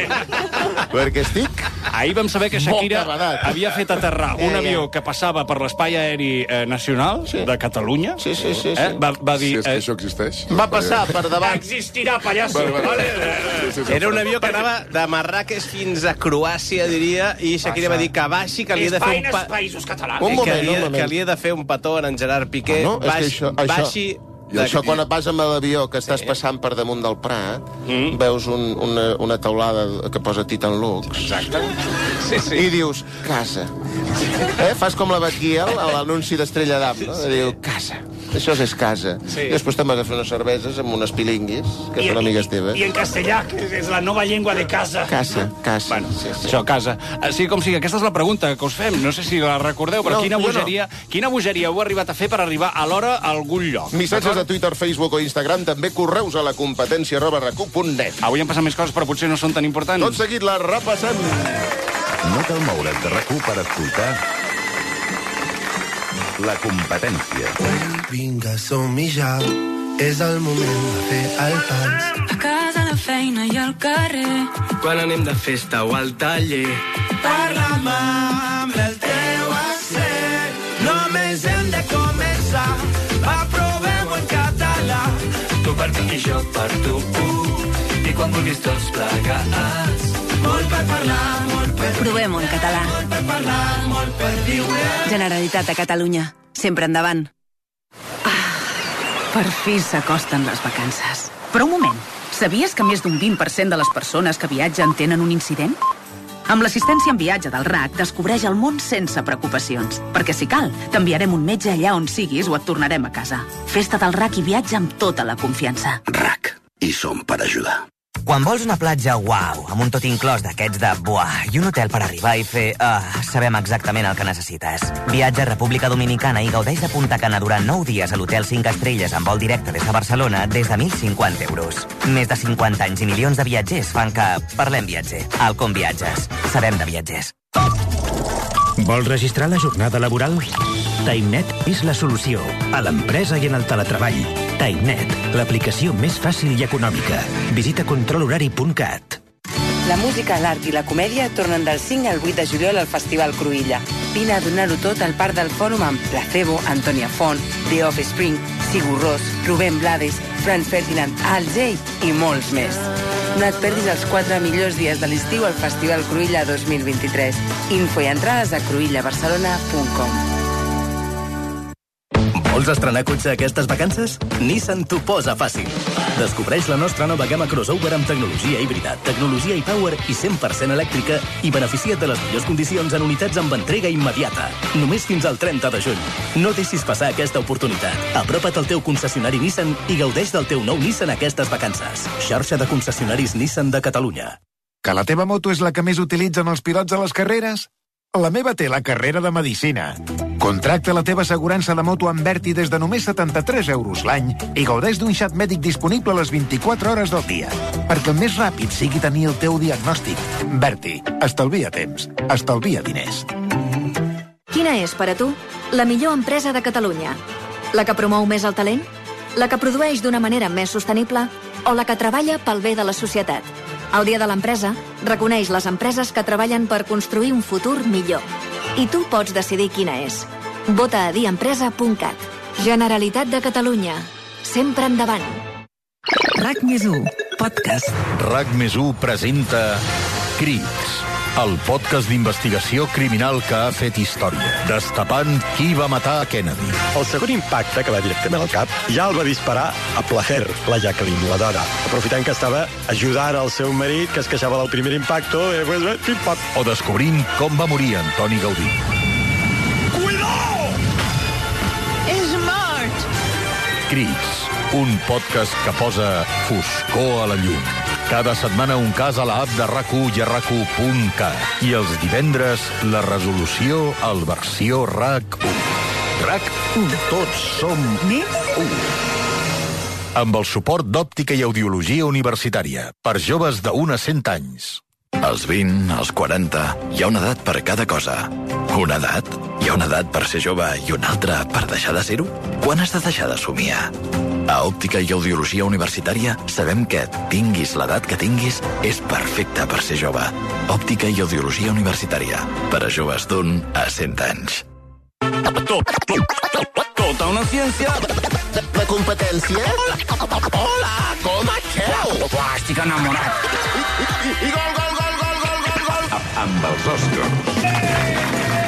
Perquè estic... Ahir vam saber que Shakira Molt cabadat. havia fet aterrar un Ja, ja. avió que passava per l'espai aeri eh, nacional Sí. de Catalunya. Sí, sí, sí, sí. Eh? Va, va Si dir... és que eh, això existeix. Va passar per davant. Existirà, pallasso. Vale, vale. Vale. Sí, sí, sí. Era un avió que anava de Marràqueix fins a Croàcia, diria, i Shakira va dir que baixi, que li havia de fer un... Espaines, Pa... països catalans. Un que, moment, havia, un moment. que li havia de fer un petó en Gerard Piqué. Ah, no? És que baixi, això- això- baixi I això quan et vas amb l'avió que estàs passant per damunt del Prat, Mm. veus un, una, una taulada que posa Titan Lux. Exacte. Sí, sí. I dius, casa. Eh? Fas com la Batguiel a l'anunci d'Estrella d'Am, no? Sí, sí. Diu, casa. Això és casa. Sí. I després te'n vas a fer unes cerveses amb unes pilinguis, que són amigues teves. I en castellà, que és la nova llengua de casa. Casa, casa. Bueno, sí, sí. això, casa. Així com sigui, aquesta és la pregunta que us fem. No sé si la recordeu, però No, quina, jo no. bogeria, quina bogeria heu arribat a fer per arribar a l'hora a algun lloc? Missatges de Twitter, Facebook o Instagram, també correus a la competència arroba racu punt net. Avui han passat més coses, però potser no són tan importants. Tot seguit la repassem. No cal moure's de RAC u per escoltar la competència. Vinga, som-hi ja. És el moment de fer el pas. A casa, a la feina i al carrer. Quan anem de festa o al taller. Parla'm amb el teu accent. Només hem de començar. Va, provem-ho en català. Tu per mi i jo per tu. i quan vulguis tots plegats. Molt per parlar, molt per dir. Provem-ho en català. Molt per parlar, molt per viure. Generalitat de Catalunya. Sempre endavant. Ah, per fi s'acosten les vacances. Però un moment. Sabies que més d'un vint per cent de les persones que viatgen tenen un incident? Amb l'assistència en viatge del R A C descobreix el món sense preocupacions. Perquè si cal, t'enviarem un metge allà on siguis o et tornarem a casa. Festa del R A C i viatja amb tota la confiança. R A C. I som per ajudar. Quan vols una platja, uau, amb un tot inclòs d'aquests de buah, i un hotel per arribar i fer... Uh, sabem exactament el que necessites. Viatja a República Dominicana i gaudeix de Punta Cana durant nou dies a l'hotel cinc estrelles amb vol directe des de Barcelona des de mil cinquanta euros. Més de cinquanta anys i milions de viatgers fan que parlem viatger. Alcom Viatges. Sabem de viatgers. Vols registrar la jornada laboral? TimeNet és la solució a l'empresa i en el teletreball. TimeNet, l'aplicació més fàcil i econòmica. Visita control horari punt cat. La música, l'art i la comèdia tornen del cinc al vuit de juliol al Festival Cruïlla. Vine a donar-ho tot al Parc del Fòrum amb Placebo, Antònia Font, The Offspring, Sigur Rós, Rubén Blades, Franz Ferdinand, Al Jay i molts més. No et perdis els quatre millors dies de l'estiu al Festival Cruïlla dos mil vint-i-tres. Info i entrades a cruïlla barcelona punt com. Vols estrenar cotxe aquestes vacances? Nissan t'ho posa fàcil. Descobreix la nostra nova gamma crossover amb tecnologia híbrida, tecnologia e-Power i cent per cent elèctrica i beneficia't de les millors condicions en unitats amb entrega immediata. Només fins al trenta de juny. No deixis passar aquesta oportunitat. Apropa't al teu concessionari Nissan i gaudeix del teu nou Nissan aquestes vacances. Xarxa de concessionaris Nissan de Catalunya. Que la teva moto és la que més utilitzen els pilots a les carreres? La meva té la carrera de Medicina. Contracta la teva assegurança de moto amb Berti des de només setanta-tres euros l'any i gaudeix d'un xat mèdic disponible a les vint-i-quatre hores del dia. Perquè el més ràpid sigui tenir el teu diagnòstic. Berti, estalvia temps, estalvia diners. Quina és, per a tu, la millor empresa de Catalunya? La que promou més el talent? La que produeix d'una manera més sostenible? O la que treballa pel bé de la societat? El Dia de l'Empresa reconeix les empreses que treballen per construir un futur millor. I tu pots decidir quina és. Vota a diempresa punt cat. Generalitat de Catalunya. Sempre endavant. R A C més u, podcast. R A C més u presenta Crits, el podcast d'investigació criminal que ha fet història, destapant qui va matar a Kennedy. El segon impacte, que va directament al cap, ja el va disparar a placer, la Jacqueline, la dona, aprofitant que estava ajudant al seu marit, que es queixava del primer impacto, i pues, pim-pam. O descobrint com va morir Antoni Gaudí. Cuidao! És mort! Crits, un podcast que posa foscor a la llum. Cada setmana un cas a l'app de R A C u i R A C u punt cat. I els divendres, la resolució al versió R A C u. R A C u. Tots som més u. Amb el suport d'Òptica i Audiologia Universitària. Per joves de un a cent anys. Als vint, als quaranta, hi ha una edat per cada cosa. Una edat? Hi ha una edat per ser jove i una altra per deixar de ser-ho? Quan has de deixar de somiar? A Òptica i Audiologia Universitària sabem que, tinguis l'edat que tinguis, és perfecte per ser jove. Òptica i Audiologia Universitària. Per a joves d'un a cent anys. Tota una ciència. La competència? Hola, com esteu? Uah, estic enamorat. I gol, gol, gol, gol, gol, gol, gol. Amb els Oscars.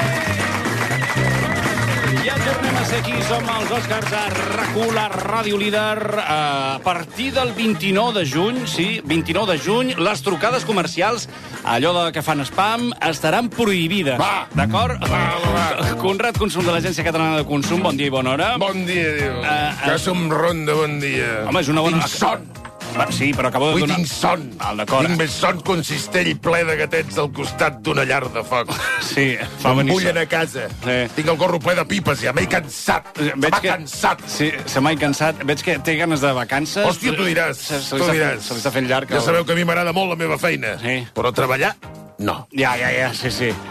Ja tornem a ser aquí, som els Oscars a R A C u, la ràdio líder. A partir del vint-i-nou de juny, sí, vint-i-nou de juny, les trucades comercials, allò de que fan spam, estaran prohibides. Va! D'acord? Va, va, va. Conrad Consum, de l'Agència Catalana de Consum, bon dia i bona hora. Bon dia, diu. Uh, uh, que som ronda, bon dia. Home, és una bona... Tinc son. Sí, però acabo de Avui donar... tinc son. Val, d'acord. Tinc més son que un cistell ple de gatets al costat d'una llar de foc. Sí, fa venir Em bullen son. a casa. Sí. Tinc el gorro ple de pipes, ja m'he cansat. Veig M'ha que... cansat. Sí, se m'ha cansat. Veig que té ganes de vacances. Hòstia, tu diràs. Se, se, tu se, diràs. se li està fent llarg. Ja sabeu que a mi m'agrada molt la meva feina. Sí. Però treballar, no. Ja, ja, ja, sí, sí.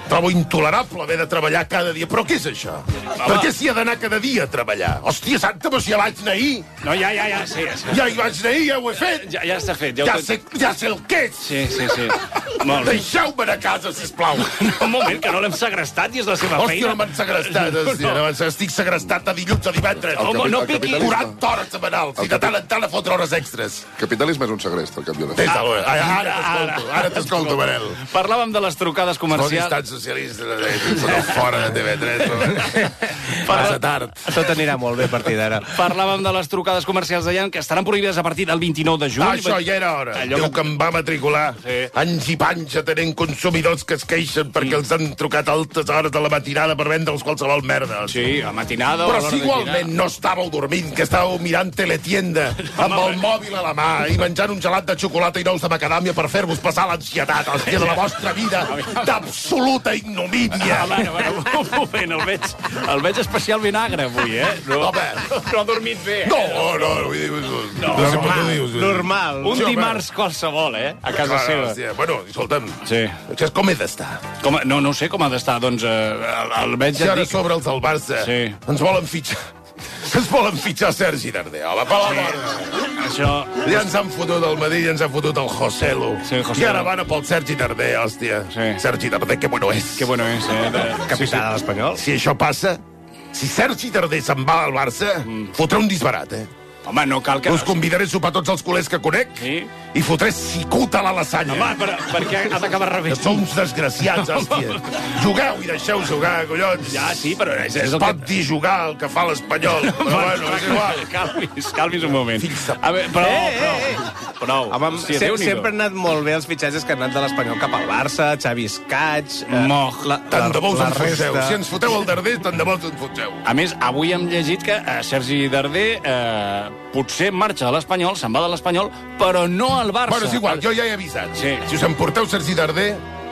Trobo intolerable haver de treballar cada dia. Però què és això? Home. Per què s'hi ha d'anar cada dia a treballar? Hòstia santa, però si ja vaig anar ahir. No, ja, ja, ja, sí. sí. Ja hi vaig anar ahir, ja ho he fet. Ja, ja està fet. Ja, Ja ho... sé, ja sé el què és. Sí, sí, sí. Molt bé. Deixeu-me anar a casa, sisplau. Un moment, que no l'hem segrestat i és la seva Hòstia, feina. no m'han segrestat, hòstia. No, estic segrestat de dilluns a divendres. Home, no piqui. quaranta hores setmanals. I de tant en tant a fotre hores extres. Capitalisme és un segrest, al cap i a la Des fi. de ara, ara t'escolto, ara t'escolto, Manel. Parlàvem de les trucades No comercials. estan socialistes, no fora de T V tres. Passa tard. Tot anirà molt bé a partir d'ara. Parlàvem de les trucades comercials d'allà, que estaran prohibides a partir del vint-i-nou de juny. Ah, això ja era hora. Allò Déu que em va matricular. Sí. Anys i panys tenint consumidors que es queixen perquè els han trucat a altes hores de la matinada per vendre'ls qualsevol merda. Sí, a matinada o a Però l'hora si de igualment no estàveu dormint, que estàveu mirant teletienda amb el mòbil a la mà i menjant un gelat de xocolata i nous de macadàmia per fer-vos passar l'ansietat, hòstia, de la vostra vida d'absoluta ignomínia. A veure, a veure, un moment, el veig, el veig especialment agre avui, eh? No, Home. no ha dormit bé. No, no, vull dir... No, no sé per què ho dius. Normal. Un Sí, home. dimarts qualsevol, eh? A casa Clar, seva. hòstia, bueno, escolta'm, Sí. això és com he d'estar. Com, no, no sé com ha d'estar, doncs eh, el, el veig... Si ja et ara dic- sobre els del Barça Sí. ens volen fitxar... Ens volen fitxar Sergi Darder, home, per la mort. Això... Ja ens han fotut el Madrid, ja ens han fotut el Joselu. Sí, Joselu. I ara van a pel Sergi Darder, hòstia. Sí. Sergi Darder, que bueno és. Que bueno és, eh? De... Capità de l'Espanyol. Si això passa, si Sergi Darder se'n va al Barça, mm. fotrà un disbarat, eh? Home, no cal que... Us convidaré a sopar tots els culers que conec Sí? i fotré cicuta a la lasanya. Home, per, perquè ha d'acabar Que rebent. sou uns desgraciats, hòstia. Jugueu i deixeu jugar, collons. Ja, sí, però és, és Es el pot que... dir jugar el que fa l'Espanyol, però bueno, és igual. Calmis, calmis un moment. Fills de- A veure, prou, Eh, eh, prou. Prou. Home, Hòstia, se Déu-n'hi-do. sempre han anat molt bé els fitxatges que han anat de l'Espanyol cap al Barça, Xavi Escaig... Eh, Moch. la, Tant de bo us la en foteu. resta. Si ens foteu el Darder, tant de bo us en foteu. A més, avui hem llegit que eh, Sergi Darder eh, potser marxa a l'Espanyol, se'n va de l'Espanyol, però no al Barça. Bueno, és igual, jo ja he avisat. Sí. Si us emporteu Sergi Darder,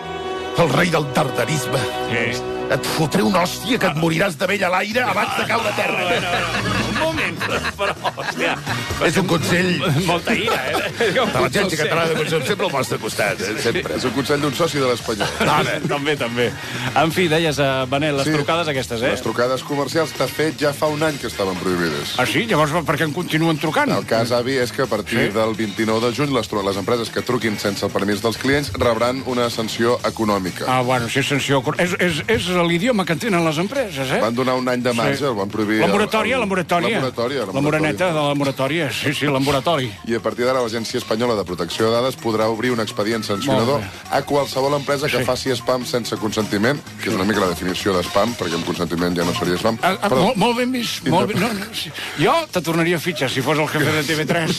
el rei del darderisme, Sí. et fotré una hòstia que et moriràs de vell a l'aire abans de caure a terra. Bueno, un moment, però, hòstia... És un consell Molta ira, eh? de l'Agència Catalana de Consum, sempre al vostre costat, eh? sempre. És un consell d'un soci de l'Espanyol. Vale, també, també. En fi, deies, uh, Manel, les Sí. trucades aquestes, eh? Les trucades comercials, de fet, ja fa un any que estaven prohibides. Ah, sí? Llavors per què en continuen trucant? El cas avi és que a partir Sí? del vint-i-nou de juny les, tru- les empreses que truquin sense el permís dels clients rebran una sanció econòmica. Ah, bueno, si és sanció... És, és, és l'idioma que entenen les empreses, eh? Van donar un any de marge, Sí. el van prohibir... La moratòria, el- la moratòria. La moratòria, La moreneta de la moratòria, sí, sí, la moratòria. I a partir d'ara l'Agència Espanyola de Protecció de Dades podrà obrir un expedient sancionador Molt a qualsevol empresa que Sí. faci spam sense consentiment, que és una mica la definició d'spam, perquè amb consentiment ja no seria spam. Ah, ah, Però- molt, molt ben vist. Molt ben, no, no, sí. Jo te tornaria a fitxar si fos el jefe de T V tres.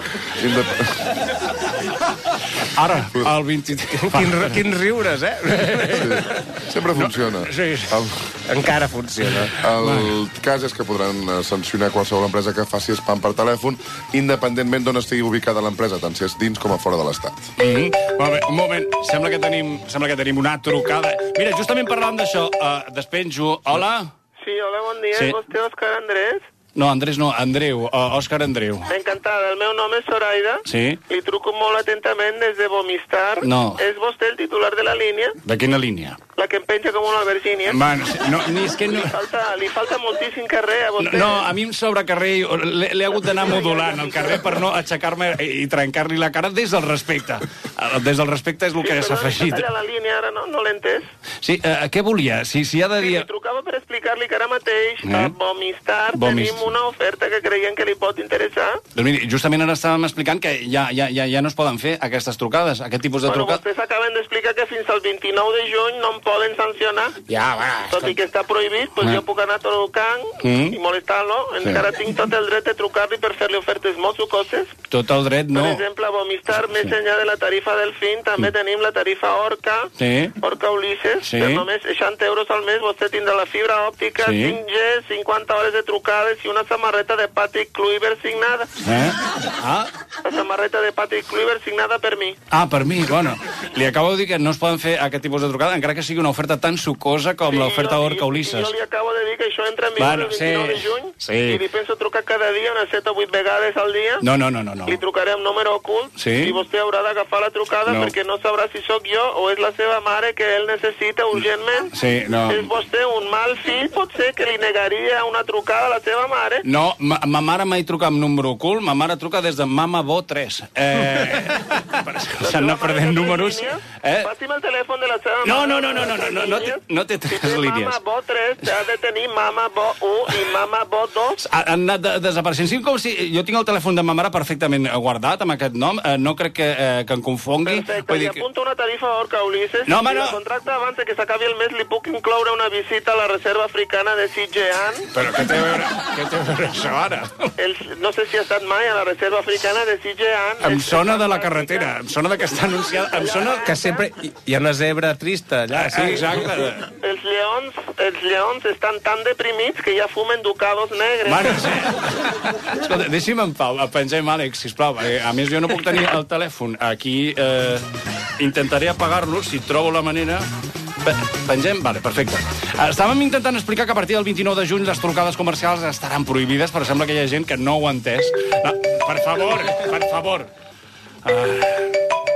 Indep- Ara, el vint-i-tres... Quins, quins riures, eh? Sí, sempre funciona. Sí, sí. El, Encara funciona. el cas és que podran eh, sancionar qualsevol empresa que faci spam per telèfon, independentment d'on estigui ubicada l'empresa, tant si és dins com a fora de l'Estat. Mm. Molt bé, un moment. Sembla que tenim, sembla que tenim una trucada. Mira, justament parlant d'això, uh, despenjo. Hola? Sí, hola, bon dia. Sí. És vostè Òscar Andrés? No, Andrés no, Andreu, uh, Òscar Andreu. Encantada. El meu nom és Zoraida. Sí? Li truco molt atentament des de Vomistar. No. És vostè el titular de la línia? De quina línia? La que em penja com una Virgínia. Bueno, no, ni és que no... Li falta, li falta moltíssim carrer a No, vostè. no, a mi em sobra carrer, i l'he l'he hagut d'anar modulant el carrer per no aixecar-me i, i trencar-li la cara des del respecte. Eh, Des del respecte és el que s'ha afegit. Allà la línia, ara no, no l'he entès. Sí, eh, què volia? Si, si ha de dir... Li trucava per explicar-li que ara mateix Eh? a Vomistar Vomist- tenim una oferta que creiem que li pot interessar. Doncs miri, justament ara estàvem explicant que ja, ja, ja, ja no es poden fer aquestes trucades, aquest tipus de Bueno, trucades. vostès acaben d'explicar que fins al vint-i-nou de juny no em poden sancionar. Ja, va. Tot i que està prohibit, pues Ah. jo puc anar trucant Mm. i molestar-lo. Encara tinc tot el dret de trucar-li per fer-li ofertes molt sucoses. Tot el dret, no. Per exemple, a Vomistar, més enllà de la tarifa Delfín, també tenim la tarifa Orca, Sí. Orca Ulisses. Sí. Per només seixanta euros al mes vostè tindrà la fibra òptica, Sí. cinc G, cinquanta hores de trucades i una samarreta de Patrick Kluivert signada. Eh? Ah, La samarreta de Patrick Kluivert signada per mi. ah, per mi, bueno. li acabo de dir que no es poden fer aquest tipus de trucada, encara que sigui una oferta tan sucosa com sí, l'oferta Orca Ulisses. Jo li acabo de dir que això entra en vigor bueno, el vint-i-nou sí, de juny sí. i li penso trucar cada dia unes set o vuit vegades al dia. No, no, no, no. no. Li trucaré amb número ocult sí. i vostè haurà d'agafar la trucada no. perquè no sabrà si sóc jo o és la seva mare que ell necessita urgentment. Sí, no. És vostè un mal fill, pot ser que li negaria una trucada a la seva mare? No, ma, ma mare mai truca amb número ocult, ma mare truca des de Mama Bo tres. Eh, S'han anat perdent números. Eh? Passi'm el telèfon de la seva no, mare. No, no, no, no, no, no, no, té, no té tres si línies. Mama Bo tres, t'ha de tenir Mama Bo u i Mama Bo dos. Han anat de, desapareixent. Sí, com si jo tinc el telèfon de ma mare perfectament guardat amb aquest nom. Eh, no crec que, eh, que em confongui. Perfecte, li apunto una tarifa Orca Ulisses. No, home, no. Si el contracte abans que s'acabi el mes li puc incloure una visita a la reserva africana de Sigean. Però què té a veure, què té a veure això ara? El, no sé si ha estat mai a la reserva africana de Sigean. Em sona de la carretera, em sona de que està anunciada, em sona que sempre hi ha una zebra trista allà. Sí, exacte. Els lleons, els lleons estan tan deprimits que ja fumen ducados negres. Bueno, sí. Escolta, deixi'm en pau, pengem, Àlex, sisplau. A més, jo no puc tenir el telèfon aquí. Eh, intentaré apagar-lo, si trobo la manera. Pengem? Vale, perfecte. Estàvem intentant explicar que a partir del vint-i-nou de juny les trucades comercials estaran prohibides, però sembla que hi ha gent que no ho ha entès. No, per favor, per favor. Uh...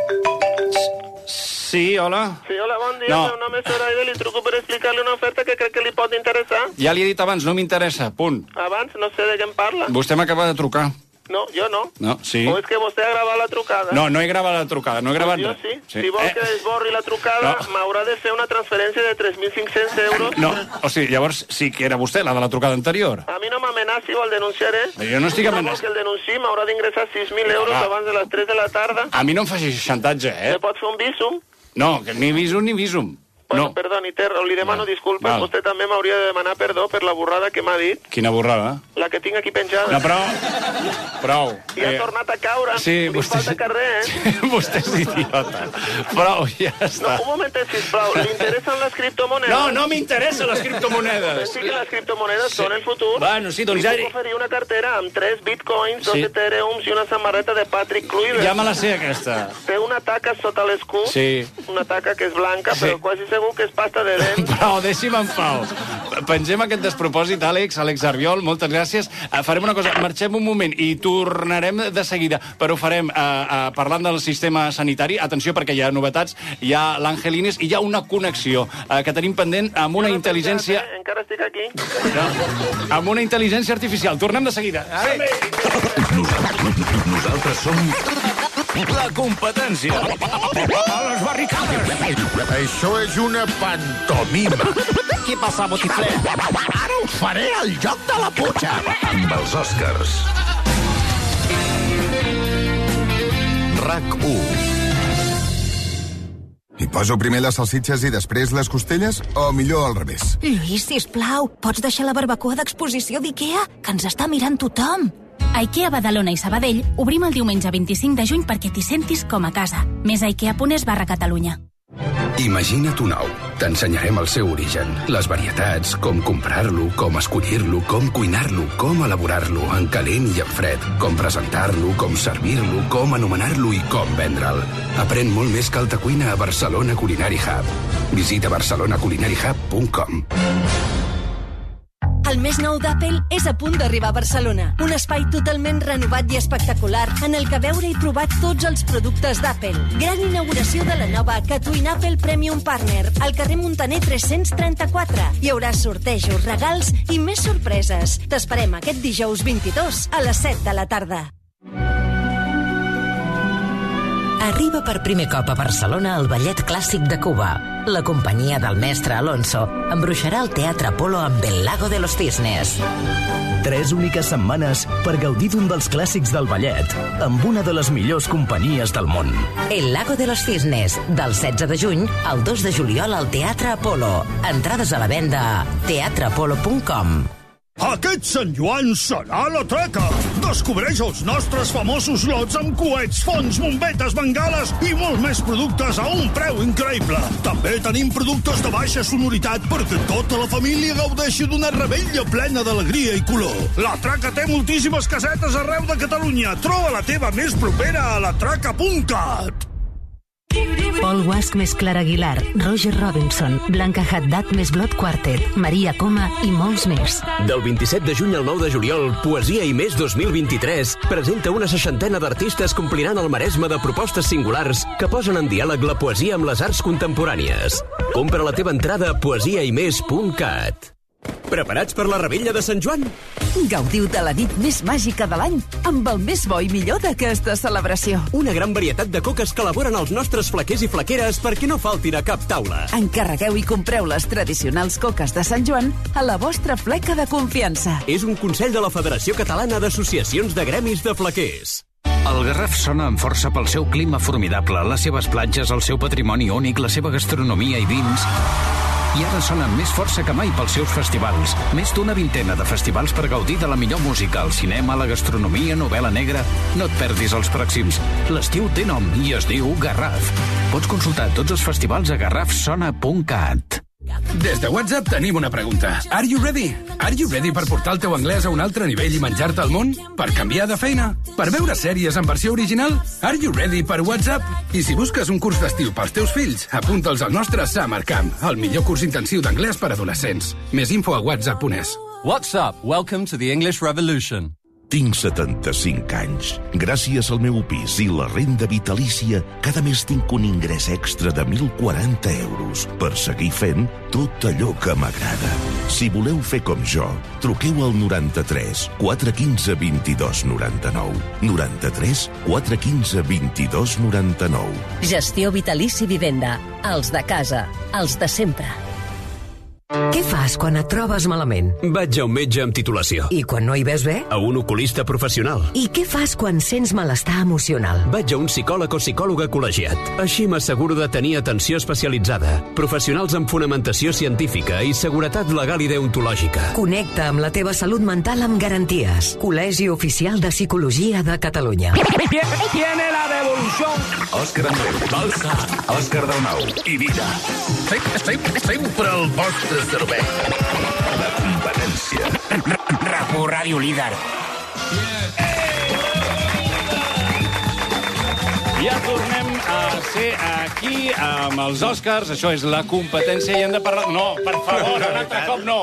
Sí, hola. Sí, hola, bon dia. No. El meu nom és Zoraida, li truco per explicar-li una oferta que crec que li pot interessar. Ja li he dit abans, no m'interessa, punt. Abans? No sé de què em parla. Vostè m'acaba de trucar. No, jo no. No, sí. O és que vostè ha gravat la trucada? No, no he gravat la trucada, no he gravat... Pues jo sí. sí. Si vol eh... que es borri la trucada, no. M'haurà de fer una transferència de tres mil cinc-cents euros. No, o sigui, llavors sí que era vostè, la de la trucada anterior. A mi no m'amenaci o el denunciaré. Jo no estic amenaçant. Si no vol que el denunciï, m'haurà d'ingressar sis mil euros ah. abans de les tres de la tarda. A mi no em faci xantatge, eh? Me pot fer un visum? No, que ni visum ni visum. Bueno, no. perdoni, Ter, li demano Val. disculpes. Val. Vostè també m'hauria de demanar perdó per la borrada que m'ha dit. Quina borrada? La que tinc aquí penjada. No, però... Prou. I ha eh... tornat a caure. Sí, li vostè... falta carrer, eh? Sí, vostè és idiota. Prou, ja està. No, un momentet, sisplau. Li interessen les criptomonedes? No, no m'interessen les criptomonedes. Pensi que les criptomonedes sí. són el futur. Bueno, sí, doncs li ja... Li puc oferir una cartera amb tres bitcoins, dos sí. ethereums i una samarreta de Patrick Kluivert. Ja me la sé, aquesta. Té una taca sota l'escut. Sí. Una taca que és blanca, sí. però quasi segur que és pasta de dents. Però deixi'm en pau. Pengem aquest despropòsit, Àlex, Àlex Arriol, moltes gràcies. Uh, farem una cosa, marxem un moment i tornarem de seguida, però ho farem uh, uh, parlant del sistema sanitari. Atenció, perquè hi ha novetats, hi ha l'Angelines i hi ha una connexió uh, que tenim pendent amb una no intel·ligència... Eh? Encara estic aquí. No, amb una intel·ligència artificial. Tornem de seguida. Nosaltres, nosaltres som... La competència. A les barricades. Això és una pantomima. Què passa, botifler? Ara us faré el joc de la putxa. Amb els Oscars. RAC u. I poso primer les salsitxes i després les costelles? O millor al revés? Lluís, sisplau, pots deixar la barbacoa d'exposició d'IKEA? Que ens està mirant tothom. A IKEA Badalona i Sabadell obrim el diumenge vint-i-cinc de juny perquè t'hi sentis com a casa. Més a ikea.es barra Catalunya. Imagina't un ou. T'ensenyarem el seu origen, les varietats, com comprar-lo, com escollir-lo, com cuinar-lo, com elaborar-lo, en calent i en fred, com presentar-lo, com servir-lo, com anomenar-lo i com vendre'l. Aprèn molt més que alta cuina a Barcelona Culinary Hub. Visita barcelona culinary hub punt com. El més nou d'Apple és a punt d'arribar a Barcelona. Un espai totalment renovat i espectacular en el que veure i provar tots els productes d'Apple. Gran inauguració de la nova Catwin Apple Premium Partner al carrer Muntaner tres-cents trenta-quatre. Hi haurà sortejos, regals i més sorpreses. T'esperem aquest dijous vint-i-dos a les set de la tarda. Arriba per primer cop a Barcelona el Ballet Clàssic de Cuba. La companyia del mestre Alonso embruixarà el Teatre Apolo amb El Lago de los Cisnes. Tres úniques setmanes per gaudir d'un dels clàssics del ballet, amb una de les millors companyies del món. El Lago de los Cisnes, del setze de juny al dos de juliol al Teatre Apolo. Entrades a la venda a teatre apolo punt com. Aquest Sant Joan serà la traca! Descobreix els nostres famosos lots amb coets, fonts, bombetes, bengales i molt més productes a un preu increïble. També tenim productes de baixa sonoritat perquè tota la família gaudeixi d'una revetlla plena d'alegria i color. La traca té moltíssimes casetes arreu de Catalunya. Troba la teva més propera a la traca punt cat. Paul Wask més Clara Aguilar, Roger Robinson, Blanca Haddad més Blood Quartet, Maria Coma i molts més. Del vint-i-set de juny al nou de juliol, Poesia i Més dos mil vint-i-tres presenta una seixantena d'artistes que ompliran el maresme de propostes singulars que posen en diàleg la poesia amb les arts contemporànies. Compra la teva entrada a poesia i més punt cat. Preparats per la revetlla de Sant Joan? Gaudiu de la nit més màgica de l'any amb el més bo i millor d'aquesta celebració. Una gran varietat de coques que elaboren els nostres flaquers i flaqueres perquè no faltin a cap taula. Encarregueu i compreu les tradicionals coques de Sant Joan a la vostra fleca de confiança. És un consell de la Federació Catalana d'Associacions de Gremis de Flaquers. El Garraf sona amb força pel seu clima formidable, les seves platges, el seu patrimoni únic, la seva gastronomia i vins. I ara sona amb més força que mai pels seus festivals. Més d'una vintena de festivals per gaudir de la millor música, el cinema, la gastronomia, novel·la negra. No et perdis els pròxims. L'estiu té nom i es diu Garraf. Pots consultar tots els festivals a garraf sona punt cat. Des de WhatsApp tenim una pregunta. Are you ready? Are you ready per portar el teu anglès a un altre nivell i menjar-te el món? Per canviar de feina? Per veure sèries en versió original? Are you ready per WhatsApp? I si busques un curs d'estiu pels teus fills, apunta'ls al nostre Summer Camp, el millor curs intensiu d'anglès per adolescents. Més info a whatsapp punt es. WhatsApp, welcome to the English Revolution. Tinc setanta-cinc anys. Gràcies al meu pis i la renda vitalícia, cada mes tinc un ingrés extra de mil quaranta euros per seguir fent tot allò que m'agrada. Si voleu fer com jo, truqueu al noranta-tres quatre quinze vint-i-dos noranta-nou. noranta-tres quatre quinze vint-i-dos noranta-nou. Gestió Vitalici Vivenda. Els de casa. Els de sempre. Què fas quan et trobes malament? Vaig a un metge amb titulació. I quan no hi ves bé? A un oculista professional. I què fas quan sents malestar emocional? Vaig a un psicòleg o psicòloga col·legiat. Així m'asseguro de tenir atenció especialitzada, professionals amb fonamentació científica i seguretat legal i deontològica. Connecta amb la teva salut mental amb garanties. Col·legi Oficial de Psicologia de Catalunya. Tiene la devolución. Òscar Andreu, Balsa, Òscar Dalmau i Vida. Sempre el vostre servei. La competència. RAC1 Ràdio Líder. Ja tornem a ser aquí amb els Oscars. Això és la competència i hem de parlar... No, per favor, un altre cop no.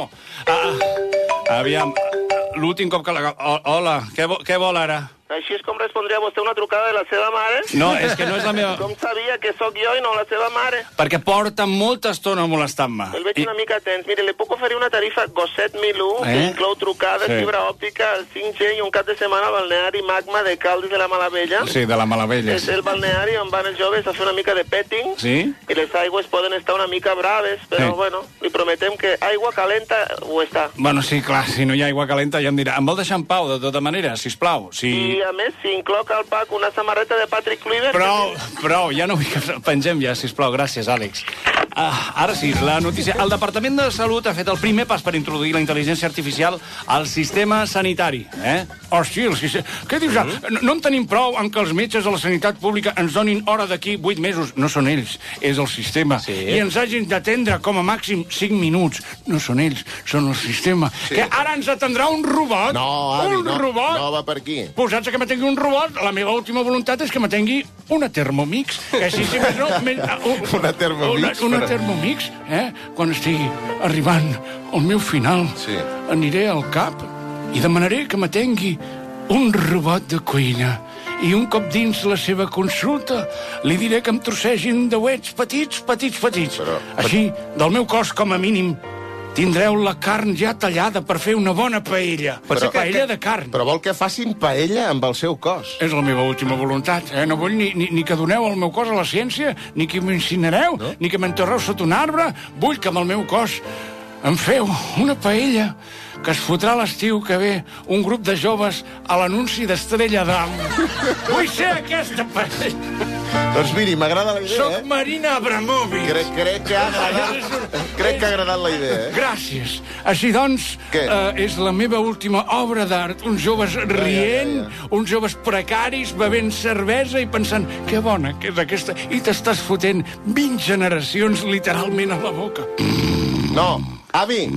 Ah, aviam, l'últim cop que la... Hola, què, vo què vol ara? Així és com respondria vostè una trucada de la seva mare? No, és que no és la meva... Com sabia que sóc jo i no la seva mare? Perquè porta molta estona molestant-me. El veig I... una mica tens. Mire, li puc oferir una tarifa Gosset mil u, eh? que inclou trucades, sí. fibra òptica, cinc G i un cap de setmana al balneari Magma de Caldes de la Malavella. Sí, de la Malavella. És el balneari on van els joves a fer una mica de petting. Sí. I les aigües poden estar una mica braves, però, sí. bueno, li prometem que aigua calenta ho està. Bueno, sí, clar, si no hi ha aigua calenta ja em dirà. Em vol deixar en pau, de tota manera, sisplau. Si... I, a més, si inclou al pack una samarreta de Patrick Kluivert... Prou, prou, ja no vull que pengem ja, sisplau. Gràcies, Àlex. Ah, ara sí, la notícia. El Departament de Salut ha fet el primer pas per introduir la intel·ligència artificial al sistema sanitari. Eh? Hosti, el sistema... Què dius? Mm. No, no en tenim prou en que els metges de la sanitat pública ens donin hora d'aquí vuit mesos. No són ells, és el sistema. Sí. I ens hagin d'atendre com a màxim cinc minuts. No són ells, són el sistema. Sí. Que ara ens atendrà un robot. No, avi, un no, robot. no va per aquí. Posats a que m'atengui un robot, la meva última voluntat és que m'atengui una Thermomix. Que així, si més no... Me, uh, una Thermomix? Una, una Thermomix, eh? Quan estigui arribant al meu final, sí. aniré al cap i demanaré que m'atengui un robot de cuina. I un cop dins la seva consulta li diré que em trossegin dauets petits, petits, petits. Però, així, del meu cos, com a mínim, tindreu la carn ja tallada per fer una bona paella. Però, paella de carn. Però vol que facin paella amb el seu cos. És la meva última voluntat. Eh? No vull ni, ni, ni que doneu el meu cos a la ciència, ni que m'incinereu, no? ni que m'enterreu sota un arbre. Vull que amb el meu cos em feu una paella que es fotrà l'estiu que ve un grup de joves a l'anunci d'Estrella d'Am. Vull ser aquesta paella. Doncs miri, m'agrada la idea, Soc eh? Soc Marina Abramovic. Crec, crec, que ha agradat, crec que ha agradat la idea, eh? Gràcies. Així doncs, eh, és la meva última obra d'art. Uns joves rient, ja, ja, ja. uns joves precaris, bevent cervesa i pensant que bona que és aquesta. I t'estàs fotent vint generacions literalment a la boca. No, avi,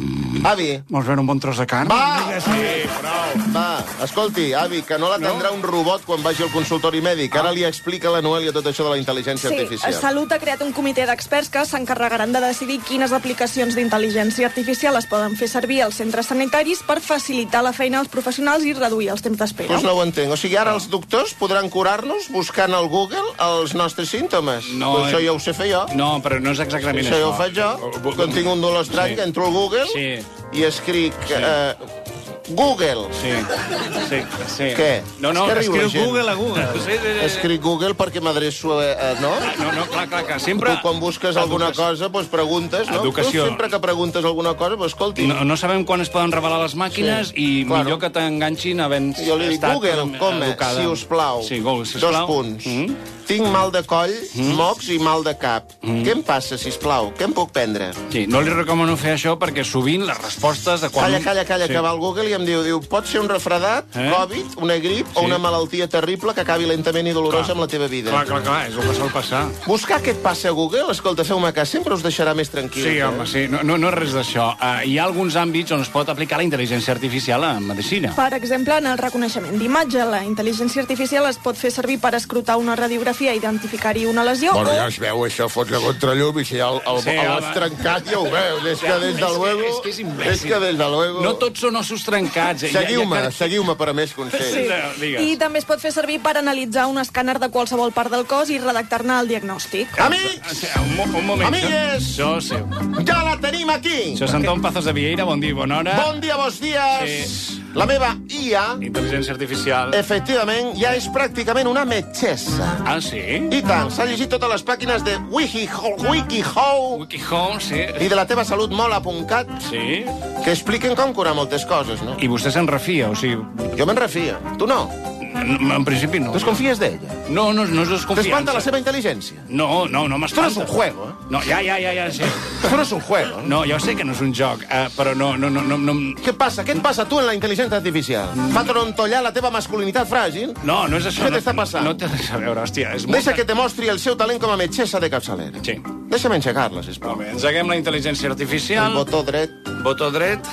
Avi. Vols veure un bon tros de carn? Va! Sí, prou. Va, escolti, avi, que no l'atendrà un robot quan vagi al consultori mèdic. Ara li explica la Noelia tot això de la intel·ligència Sí, artificial. Salut ha creat un comitè d'experts que s'encarregaran de decidir quines aplicacions d'intel·ligència artificial es poden fer servir als centres sanitaris per facilitar la feina als professionals i reduir els temps d'espera. Doncs no ho entenc. O sigui, ara els doctors podran curar-nos buscant al Google els nostres símptomes. No, pues això eh, ja ho sé fer jo. No, però no és exactament Això això. ja ho faig jo. Quan tinc un dolor estrany, Sí. entro al Google Sí. i escric... Eh, Google. Sí, sí, sí. Què? No, no, És que riu la escriu gent. Google a Google. Sí, sí, sí. Escric Google perquè m'adreço a... a- No? No, no, clar, clar, clar. Sempre... Tu quan busques alguna cosa, doncs preguntes, no? Educació. Tu sempre que preguntes alguna cosa, doncs escolti... No, no sabem quan es poden revelar les màquines Sí, i claro. millor que t'enganxin havent Jo li dic, estat Google, com és, educada. si us plau. Sí, Google, si us Dos plau. punts. Mm. Tinc mal de coll, mocs i mal de cap. Què em passa, sisplau? Què em puc prendre? Sí, no li recomano fer això perquè sovint les respostes de quan... Calla, calla, calla, Sí. que va al Google i em diu, diu pot ser un refredat, Eh? Covid, una grip o Sí. una malaltia terrible que acabi lentament i dolorosa Clar. amb la teva vida. Clar, clar, clar, és el que sol passar. Buscar què et passa a Google, escolta, feu-me cas, sempre us deixarà més tranquil. Sí, home, sí, no, no, no és res d'això. Uh, hi ha alguns àmbits on es pot aplicar la intel·ligència artificial en medicina. Per exemple, en el reconeixement d'imatge, la intel·ligència artificial es pot fer servir per escrutar una radiografia i identificar-hi una lesió. Bueno, o... ja es veu, això fotre contra llum i si el, el, Sí, el, home. l'has trencat ja ho veus. És que des de És luego... que- és que és imbècil. És que des de luego... No tots són ossos trencats. eh? Seguiu-me, Ja- ja- seguiu-me per a més consells. Sí. Digues. I també es pot fer servir per analitzar un escàner de qualsevol part del cos i redactar-ne el diagnòstic. Amics! Un, mo- un moment. Amigues! Això, sí. Ja la tenim aquí! Això és Anton Pazos de Vieira, bon dia i bona hora. Bon dia, bons dies! Sí. La meva I A, Intel·ligència artificial. efectivament, ja és pràcticament una metgessa. Ah, sí? I tant, s'ha llegit totes les pàgines de WikiHow, WikiHow WikiHow, sí. i de la teva salut mola punt cat, Sí. que expliquen com curar moltes coses, no? I vostè se'n refia, o sigui... Jo me'n refia. Tu no? En principi no. Desconfies d'ella? No, no, no és desconfiança. T'espanta la seva intel·ligència? No, no, no m'espanta. Esto no es un juego, eh? No, ja, ja, ja, ja, sí. Esto no es un juego. No, jo sé que no és un joc, eh, però no, no, no, no, no... Què passa? Què et passa a tu en la intel·ligència artificial? Fa trontollar la teva masculinitat fràgil? No, no és això. Què no- t'està passant? No té res a veure, hòstia. És Deixa molt... que te mostri el seu talent com a metgessa de capçalera. Sí. Deixa'm enxecar-la, sisplau. Molt bé, engeguem la intel·ligència artificial. El botó dret. Botó dret.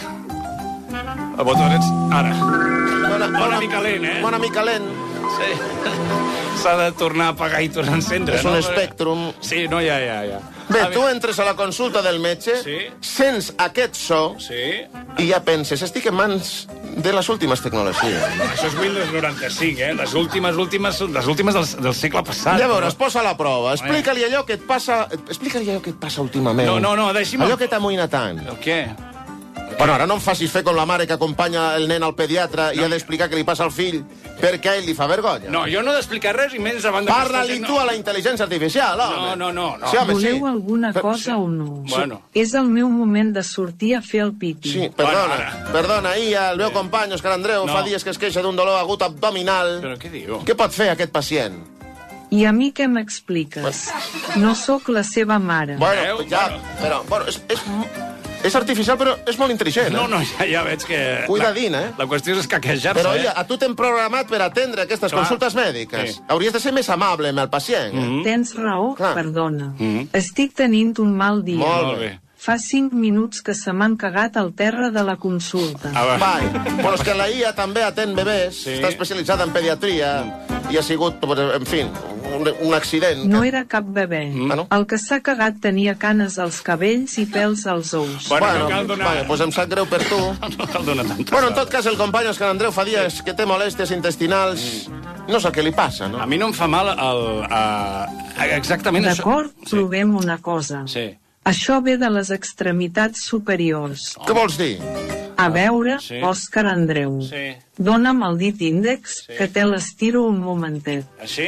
El botó dret, ara. Bona, Bona mica lent, eh? Bona mica lent. Sí. S'ha de tornar a apagar i tornar a encendre, És no? un espectrum. Sí, no, ja, ja, ja. Bé, A tu veure, entres a la consulta del metge, Sí. sents aquest so Sí. i ja penses, estic en mans de les últimes tecnologies. Això és Windows noranta-cinc, eh? Les últimes, últimes, les últimes del, del segle passat. Llavors, no? posa a la prova. Explica-li allò que et passa... Explica-li allò que et passa últimament. No, no, no, deixi'm... Allò que t'amoïna tant. El què? Bueno, ara no em facis fer com la mare que acompanya el nen al pediatre i ha d'explicar què li passa al fill perquè a ell li fa vergonya. No, jo no he d'explicar res i menys davant de... Parla-li tu a la intel·ligència artificial, home. No, no, no. no. Sí, home, sí. Voleu alguna cosa o no? Bueno. És el meu moment de sortir a fer el piti. Sí, perdona, perdona, ahir el meu company, Òscar Andreu, No. fa dies que es queixa d'un dolor agut abdominal. Però què diu? Què pot fer aquest pacient? I a mi què m'expliques? No sóc la seva mare. Bueno, ja, però... Bueno, és, és, és artificial, però és molt intel·ligent, eh? No, no, ja, ja veig que... Cuidadín, eh? La qüestió és escaquejar-se, Però, eh? oye, a tu t'hem programat per atendre aquestes Clar. consultes mèdiques. Sí. Hauries de ser més amable amb el pacient. Mm-hmm. eh? Tens raó, Clar. perdona. Mhm. Estic tenint un mal dia. Molt bé. Fa cinc minuts que se m'han cagat al terra de la consulta. A veure. Vai. Bueno, és que la I A també atén bebès, Sí. està especialitzada en pediatria, i ha sigut, pues, en fi, un, un accident. No era cap bebè. Ah, no? El que s'ha cagat tenia canes als cabells i pèls als ous. Bueno, Bueno, no cal donar... vale, pues em sap greu per tu. No cal donar tantes... Bueno, en tot cas, el company Òscar Andreu fa dies que té molèsties intestinals. No sé què li passa, no? A mi no em fa mal el... Uh, exactament això. D'acord? Provem una cosa. Sí. Això ve de les extremitats superiors. Què vols dir? A veure, Sí. Òscar Andreu. Sí. Dóna'm el dit índex, Sí. que te l'estiro un momentet. Així?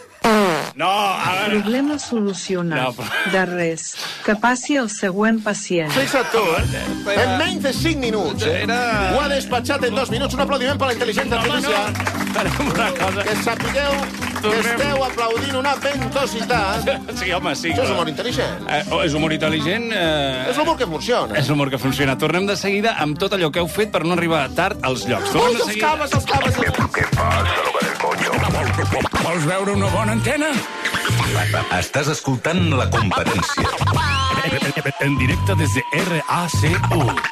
No, a veure... Problema solucionat. No, però- De res. Que passi el següent pacient. Fixa't tu, eh? En menys de cinc minuts, eh? Era- Ho ha despatxat en dos minuts. Un aplaudiment per la intel·ligència artificial. Farem una cosa... Que sapigueu que Tornem. esteu aplaudint una ventositat. Sí, home, sí. Això és clar. humor intel·ligent. Eh, oh, és humor intel·ligent. Eh... És l'humor que funciona. És l'humor que funciona. Tornem de seguida amb tot allò que heu fet per no arribar tard als llocs. Ui, Tornem de els seguida. cames, els cames. Vols veure una bona antena? Estàs escoltant La Competència. En directe des de R A C U.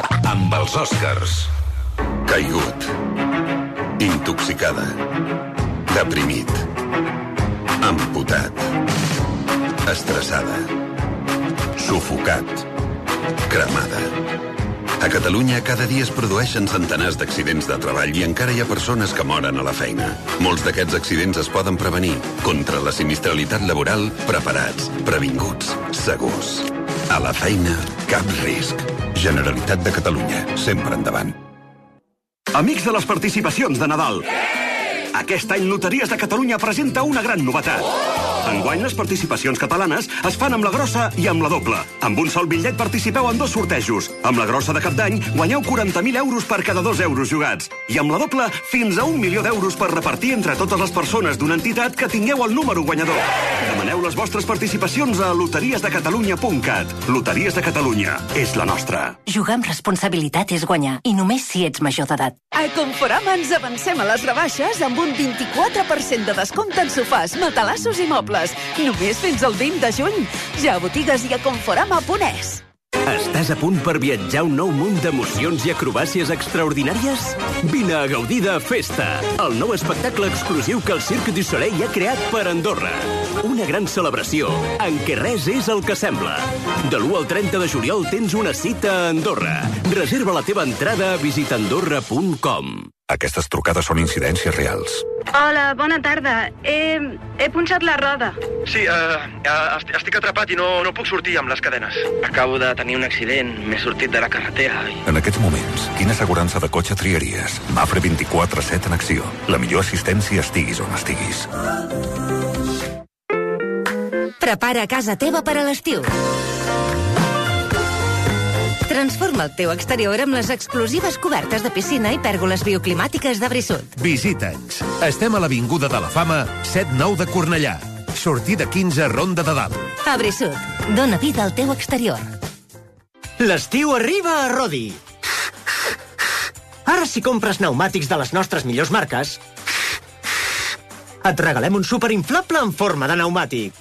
Amb els Oscars. Caigut. Intoxicada. Deprimit. Amputat. Estressada. Sufocat. Cremada. A Catalunya cada dia es produeixen centenars d'accidents de treball i encara hi ha persones que moren a la feina. Molts d'aquests accidents es poden prevenir. Contra la sinistralitat laboral, preparats, previnguts, segurs. A la feina, cap risc. Generalitat de Catalunya, sempre endavant. Amics de les participacions de Nadal. Aquest any Loteries de Catalunya presenta una gran novetat. Enguany les participacions catalanes es fan amb la grossa i amb la doble. Amb un sol bitllet participeu en dos sortejos. Amb la grossa de cap d'any guanyeu quaranta mil euros per cada dos euros jugats. I amb la doble fins a un milió d'euros per repartir entre totes les persones d'una entitat que tingueu el número guanyador. Demaneu les vostres participacions a loteries de catalunya punt cat. Loteries de Catalunya és la nostra. Jugar amb responsabilitat és guanyar, i només si ets major d'edat. A Conforama ens avancem a les rebaixes amb un vint-i-quatre per cent de descompte en sofàs, matalassos i mobles. Només fins al vint de juny. Ja a botigues i a conforama punt es. Estàs a punt per viatjar un nou munt d'emocions i acrobàcies extraordinàries? Vine a gaudir de Festa, el nou espectacle exclusiu que el Cirque du Soleil ha creat per Andorra. Una gran celebració en què res és el que sembla. De l'u al trenta de juliol tens una cita a Andorra. Reserva la teva entrada a visita andorra punt com. Aquestes trucades són incidències reals. Hola, bona tarda. He, he punxat la roda. Sí, uh, uh, estic atrapat i no, no puc sortir amb les cadenes. Acabo de tenir un accident, m'he sortit de la carretera i... En aquests moments, quina assegurança de cotxe triaries? Mafre vint-i-quatre set en acció. La millor assistència estiguis on estiguis. Prepara casa teva per a l'estiu. Transforma el teu exterior amb les exclusives cobertes de piscina i pèrgoles bioclimàtiques de Brissot. Visita'ns. Estem a l'Avinguda de la Fama, set nou de Cornellà. Sortida quinze, Ronda de Dalt. A Brissot, dona vida al teu exterior. L'estiu arriba a Rodi. Ara, si compres pneumàtics de les nostres millors marques, et regalem un superinflable en forma de pneumàtic.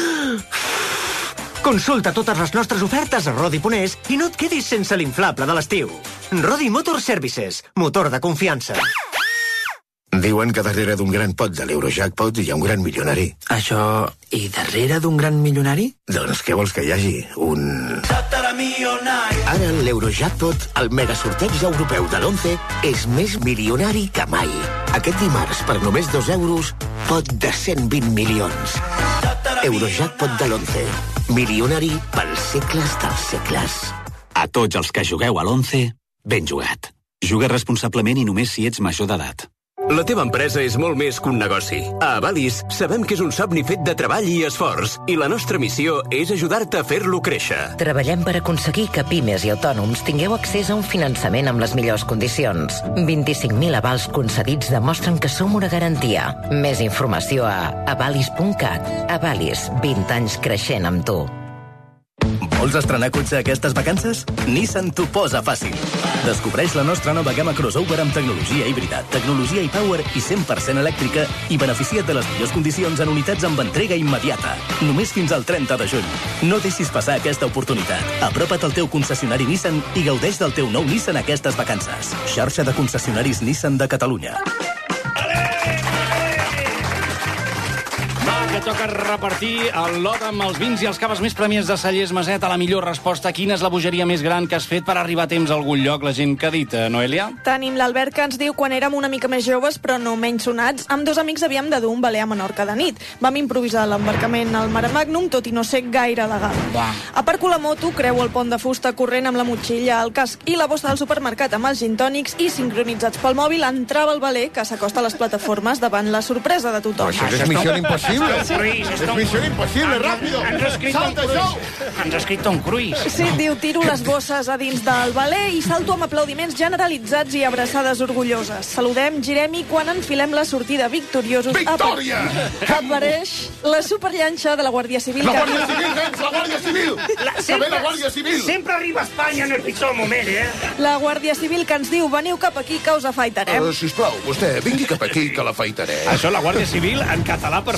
Consulta totes les nostres ofertes a Rodi punt es i no et quedis sense l'inflable de l'estiu. Rodi Motor Services, motor de confiança. Diuen que darrere d'un gran pot de l'Eurojackpot hi ha un gran milionari. Això... i darrere d'un gran milionari? Doncs què vols que hi hagi? Un... Ara l'Eurojackpot, el megasorteig europeu de l'onze, és més milionari que mai. Aquest dimarts, per només dos euros, pot de cent vint milions. Eurojackpot de l'onze. Milionari pels segles dels segles. A tots els que jugueu a l'onze, ben jugat. Juga responsablement i només si ets major d'edat. La teva empresa és molt més que un negoci. A Avalis sabem que és un somni fet de treball i esforç, i la nostra missió és ajudar-te a fer-lo créixer. Treballem per aconseguir que pimes i autònoms tingueu accés a un finançament amb les millors condicions. vint-i-cinc mil avals concedits demostren que som una garantia. Més informació a avalis punt cat. Avalis, vint anys creixent amb tu. Vols estrenar cotxe aquestes vacances? Nissan t'ho posa fàcil. Descobreix la nostra nova gamma crossover amb tecnologia híbrida, tecnologia e-Power i cent per cent elèctrica i beneficia't de les millors condicions en unitats amb entrega immediata. Només fins al trenta de juny. No deixis passar aquesta oportunitat. Apropa't al teu concessionari Nissan i gaudeix del teu nou Nissan aquestes vacances. Xarxa de concessionaris Nissan de Catalunya. Que toca repartir el lot amb els vins i els caves més premiats de Cellers Maset. A la millor resposta, quina és la bogeria més gran que has fet per arribar a temps a algun lloc? La gent que ha dit, Noelia? Tenim l'Albert que ens diu: quan érem una mica més joves, però no menys sonats, amb dos amics havíem de dur un veler a Menorca de nit. Vam improvisar l'embarcament al Mare Magnum, tot i no ser gaire legal. Va. Aparco la moto, creu el pont de fusta corrent amb la motxilla, el casc i la bossa del supermercat amb els gin tònics i, sincronitzats pel mòbil, entrava el veler que s'acosta a les plataformes davant la sorpresa de tothom. Això és missió impossible. Cruise, és missió impossible, ràpido! Salta, això! Ens ha escrit Tom Cruise. Sí, diu, tiro les bosses a dins del veler i salto amb aplaudiments generalitzats i abraçades orgulloses. Saludem, girem i quan enfilem la sortida victoriosos... Victòria! Apareix la superllanxa de la Guàrdia Civil. La Guàrdia Civil, nens, la Guàrdia Civil! La, sempre, la Guàrdia Civil! Sempre arriba a Espanya en el pitjor moment, eh? La Guàrdia Civil que ens diu: veniu cap aquí que us afaitarem. Uh, sisplau, vostè, vingui cap aquí que l'afaitarem. Això, la Guàrdia Civil, en català perfecte, sí.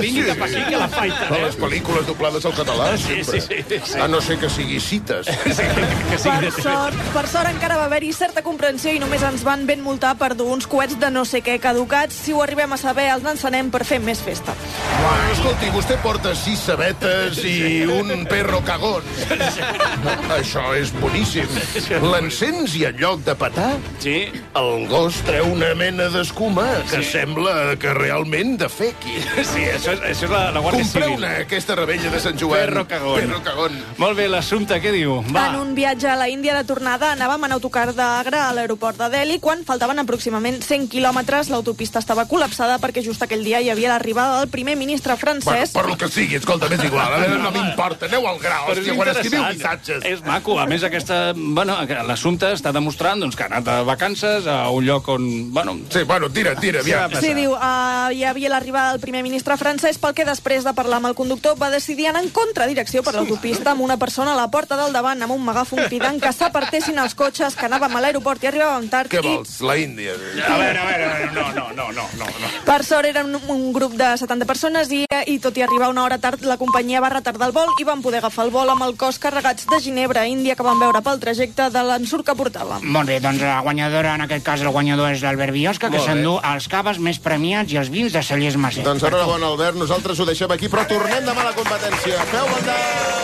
vingui cap aquí, que la faita. A les pel·lícules doblades al català, sempre. Sí, sí, sí. A no ser que sigui cites. Per sort, per sort encara va haver-hi certa comprensió i només ens van ben multar per dur uns coets de no sé què caducats. Si ho arribem a saber, els encenem per fer més festa. Bueno, escolti, vostè porta sis sabetes i un perro cagón. Això és boníssim. L'encens i en lloc de petar, sí. el gos treu una mena d'escuma que sí. sembla que realment defequi. Sí, això és, això és la, la Guàrdia Civil. Compreu-ne aquesta rebella de Sant Joan. Perro cagón. Perro cagón. Molt bé, l'assumpte, què diu? Va. En un viatge a la Índia de tornada anàvem en autocar d'Agra a l'aeroport de Delhi quan faltaven aproximadament cent quilòmetres. L'autopista estava col·lapsada perquè just aquell dia hi havia l'arribada del primer ministre francès. Bueno, per lo que sigui, escolta, m'és igual. A veure, no m'importa, aneu al grau, Però hòstia, és quan escriviu interessant. missatges. És maco. A més, aquesta, bueno, l'assumpte està demostrant doncs, que ha anat a vacances a un lloc on... Bueno, sí, bueno, tira, tira, aviam. Sí, diu, uh, hi havia l'arribada del primer ministre francès, pel que després de parlar amb el conductor va decidir anar en contradirecció per l'autopista amb una persona a la porta del davant amb un megàfon cridant que s'apartessin els cotxes, que anàvem a l'aeroport i arribàvem tard. Què i... vols? La Índia? A veure, a veure, no, no, no, no, no. Per sort eren un, un grup de setanta persones i, i tot i arribar una hora tard, la companyia va retardar el vol i van poder agafar el vol amb el cos carregats de Ginebra, Índia, que van veure pel trajecte de l'ensurt que portàvem. Molt bé, doncs la guanyadora, en aquest cas el guanyador és l'Albert Biosca, que s'endú els caves més premiats i els vins de Cellers Maset. Doncs enhorabona, Albert, nosaltres ho deixem aquí, però tornem demà a la competència. Feu banda!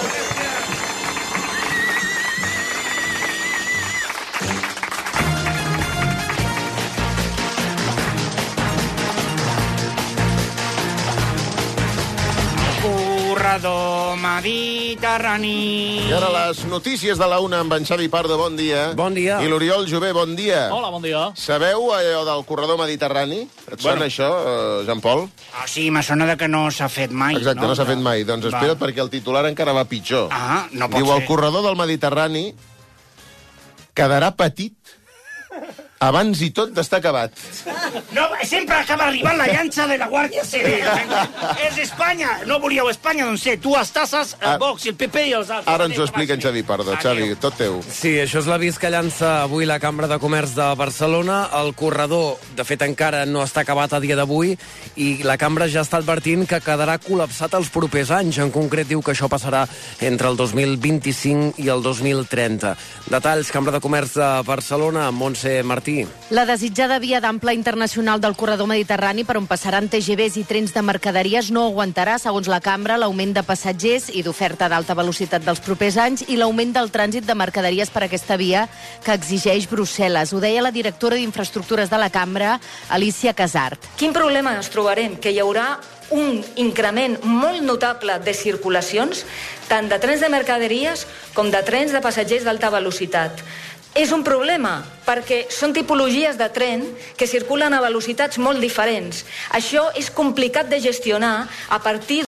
Corredor mediterrani. I ara les notícies de la una amb en Xavi Pardo, bon dia. Bon dia. I l'Oriol Jové, bon dia. Hola, bon dia. Sabeu allò del corredor mediterrani? Et sona Bueno. això, eh, Jean-Paul? Ah, sí, me sona de que no s'ha fet mai. Exacte, no, no s'ha fet mai. Doncs Va. espera't, perquè el titular encara va pitjor. Ah, no pot Diu, ser. el corredor del Mediterrani quedarà petit abans i tot d'estar acabat. No, sempre acaba arribant la llança de la Guàrdia Civil. És Espanya. No volíeu Espanya, doncs sé, tu, les tasses, el Ah. Vox, el P P i els altres. Ara ens ho explica en Xavi Pardo. Xavi, tot teu. Sí, això és l'avís que llança avui la Cambra de Comerç de Barcelona. El corredor, de fet, encara no està acabat a dia d'avui i la Cambra ja està advertint que quedarà col·lapsat els propers anys. En concret, diu que això passarà entre el dos mil vint-i-cinc i el dos mil trenta. Detalls, Cambra de Comerç de Barcelona, Montse Martí. La desitjada via d'ample internacional del corredor mediterrani per on passaran T G Vs i trens de mercaderies no aguantarà, segons la cambra, l'augment de passatgers i d'oferta d'alta velocitat dels propers anys i l'augment del trànsit de mercaderies per aquesta via que exigeix Brussel·les. Ho deia la directora d'Infraestructures de la cambra, Alicia Casart. Quin problema ens trobarem? Que hi haurà un increment molt notable de circulacions, tant de trens de mercaderies com de trens de passatgers d'alta velocitat. És un problema, perquè són tipologies de tren que circulen a velocitats molt diferents. Això és complicat de gestionar a partir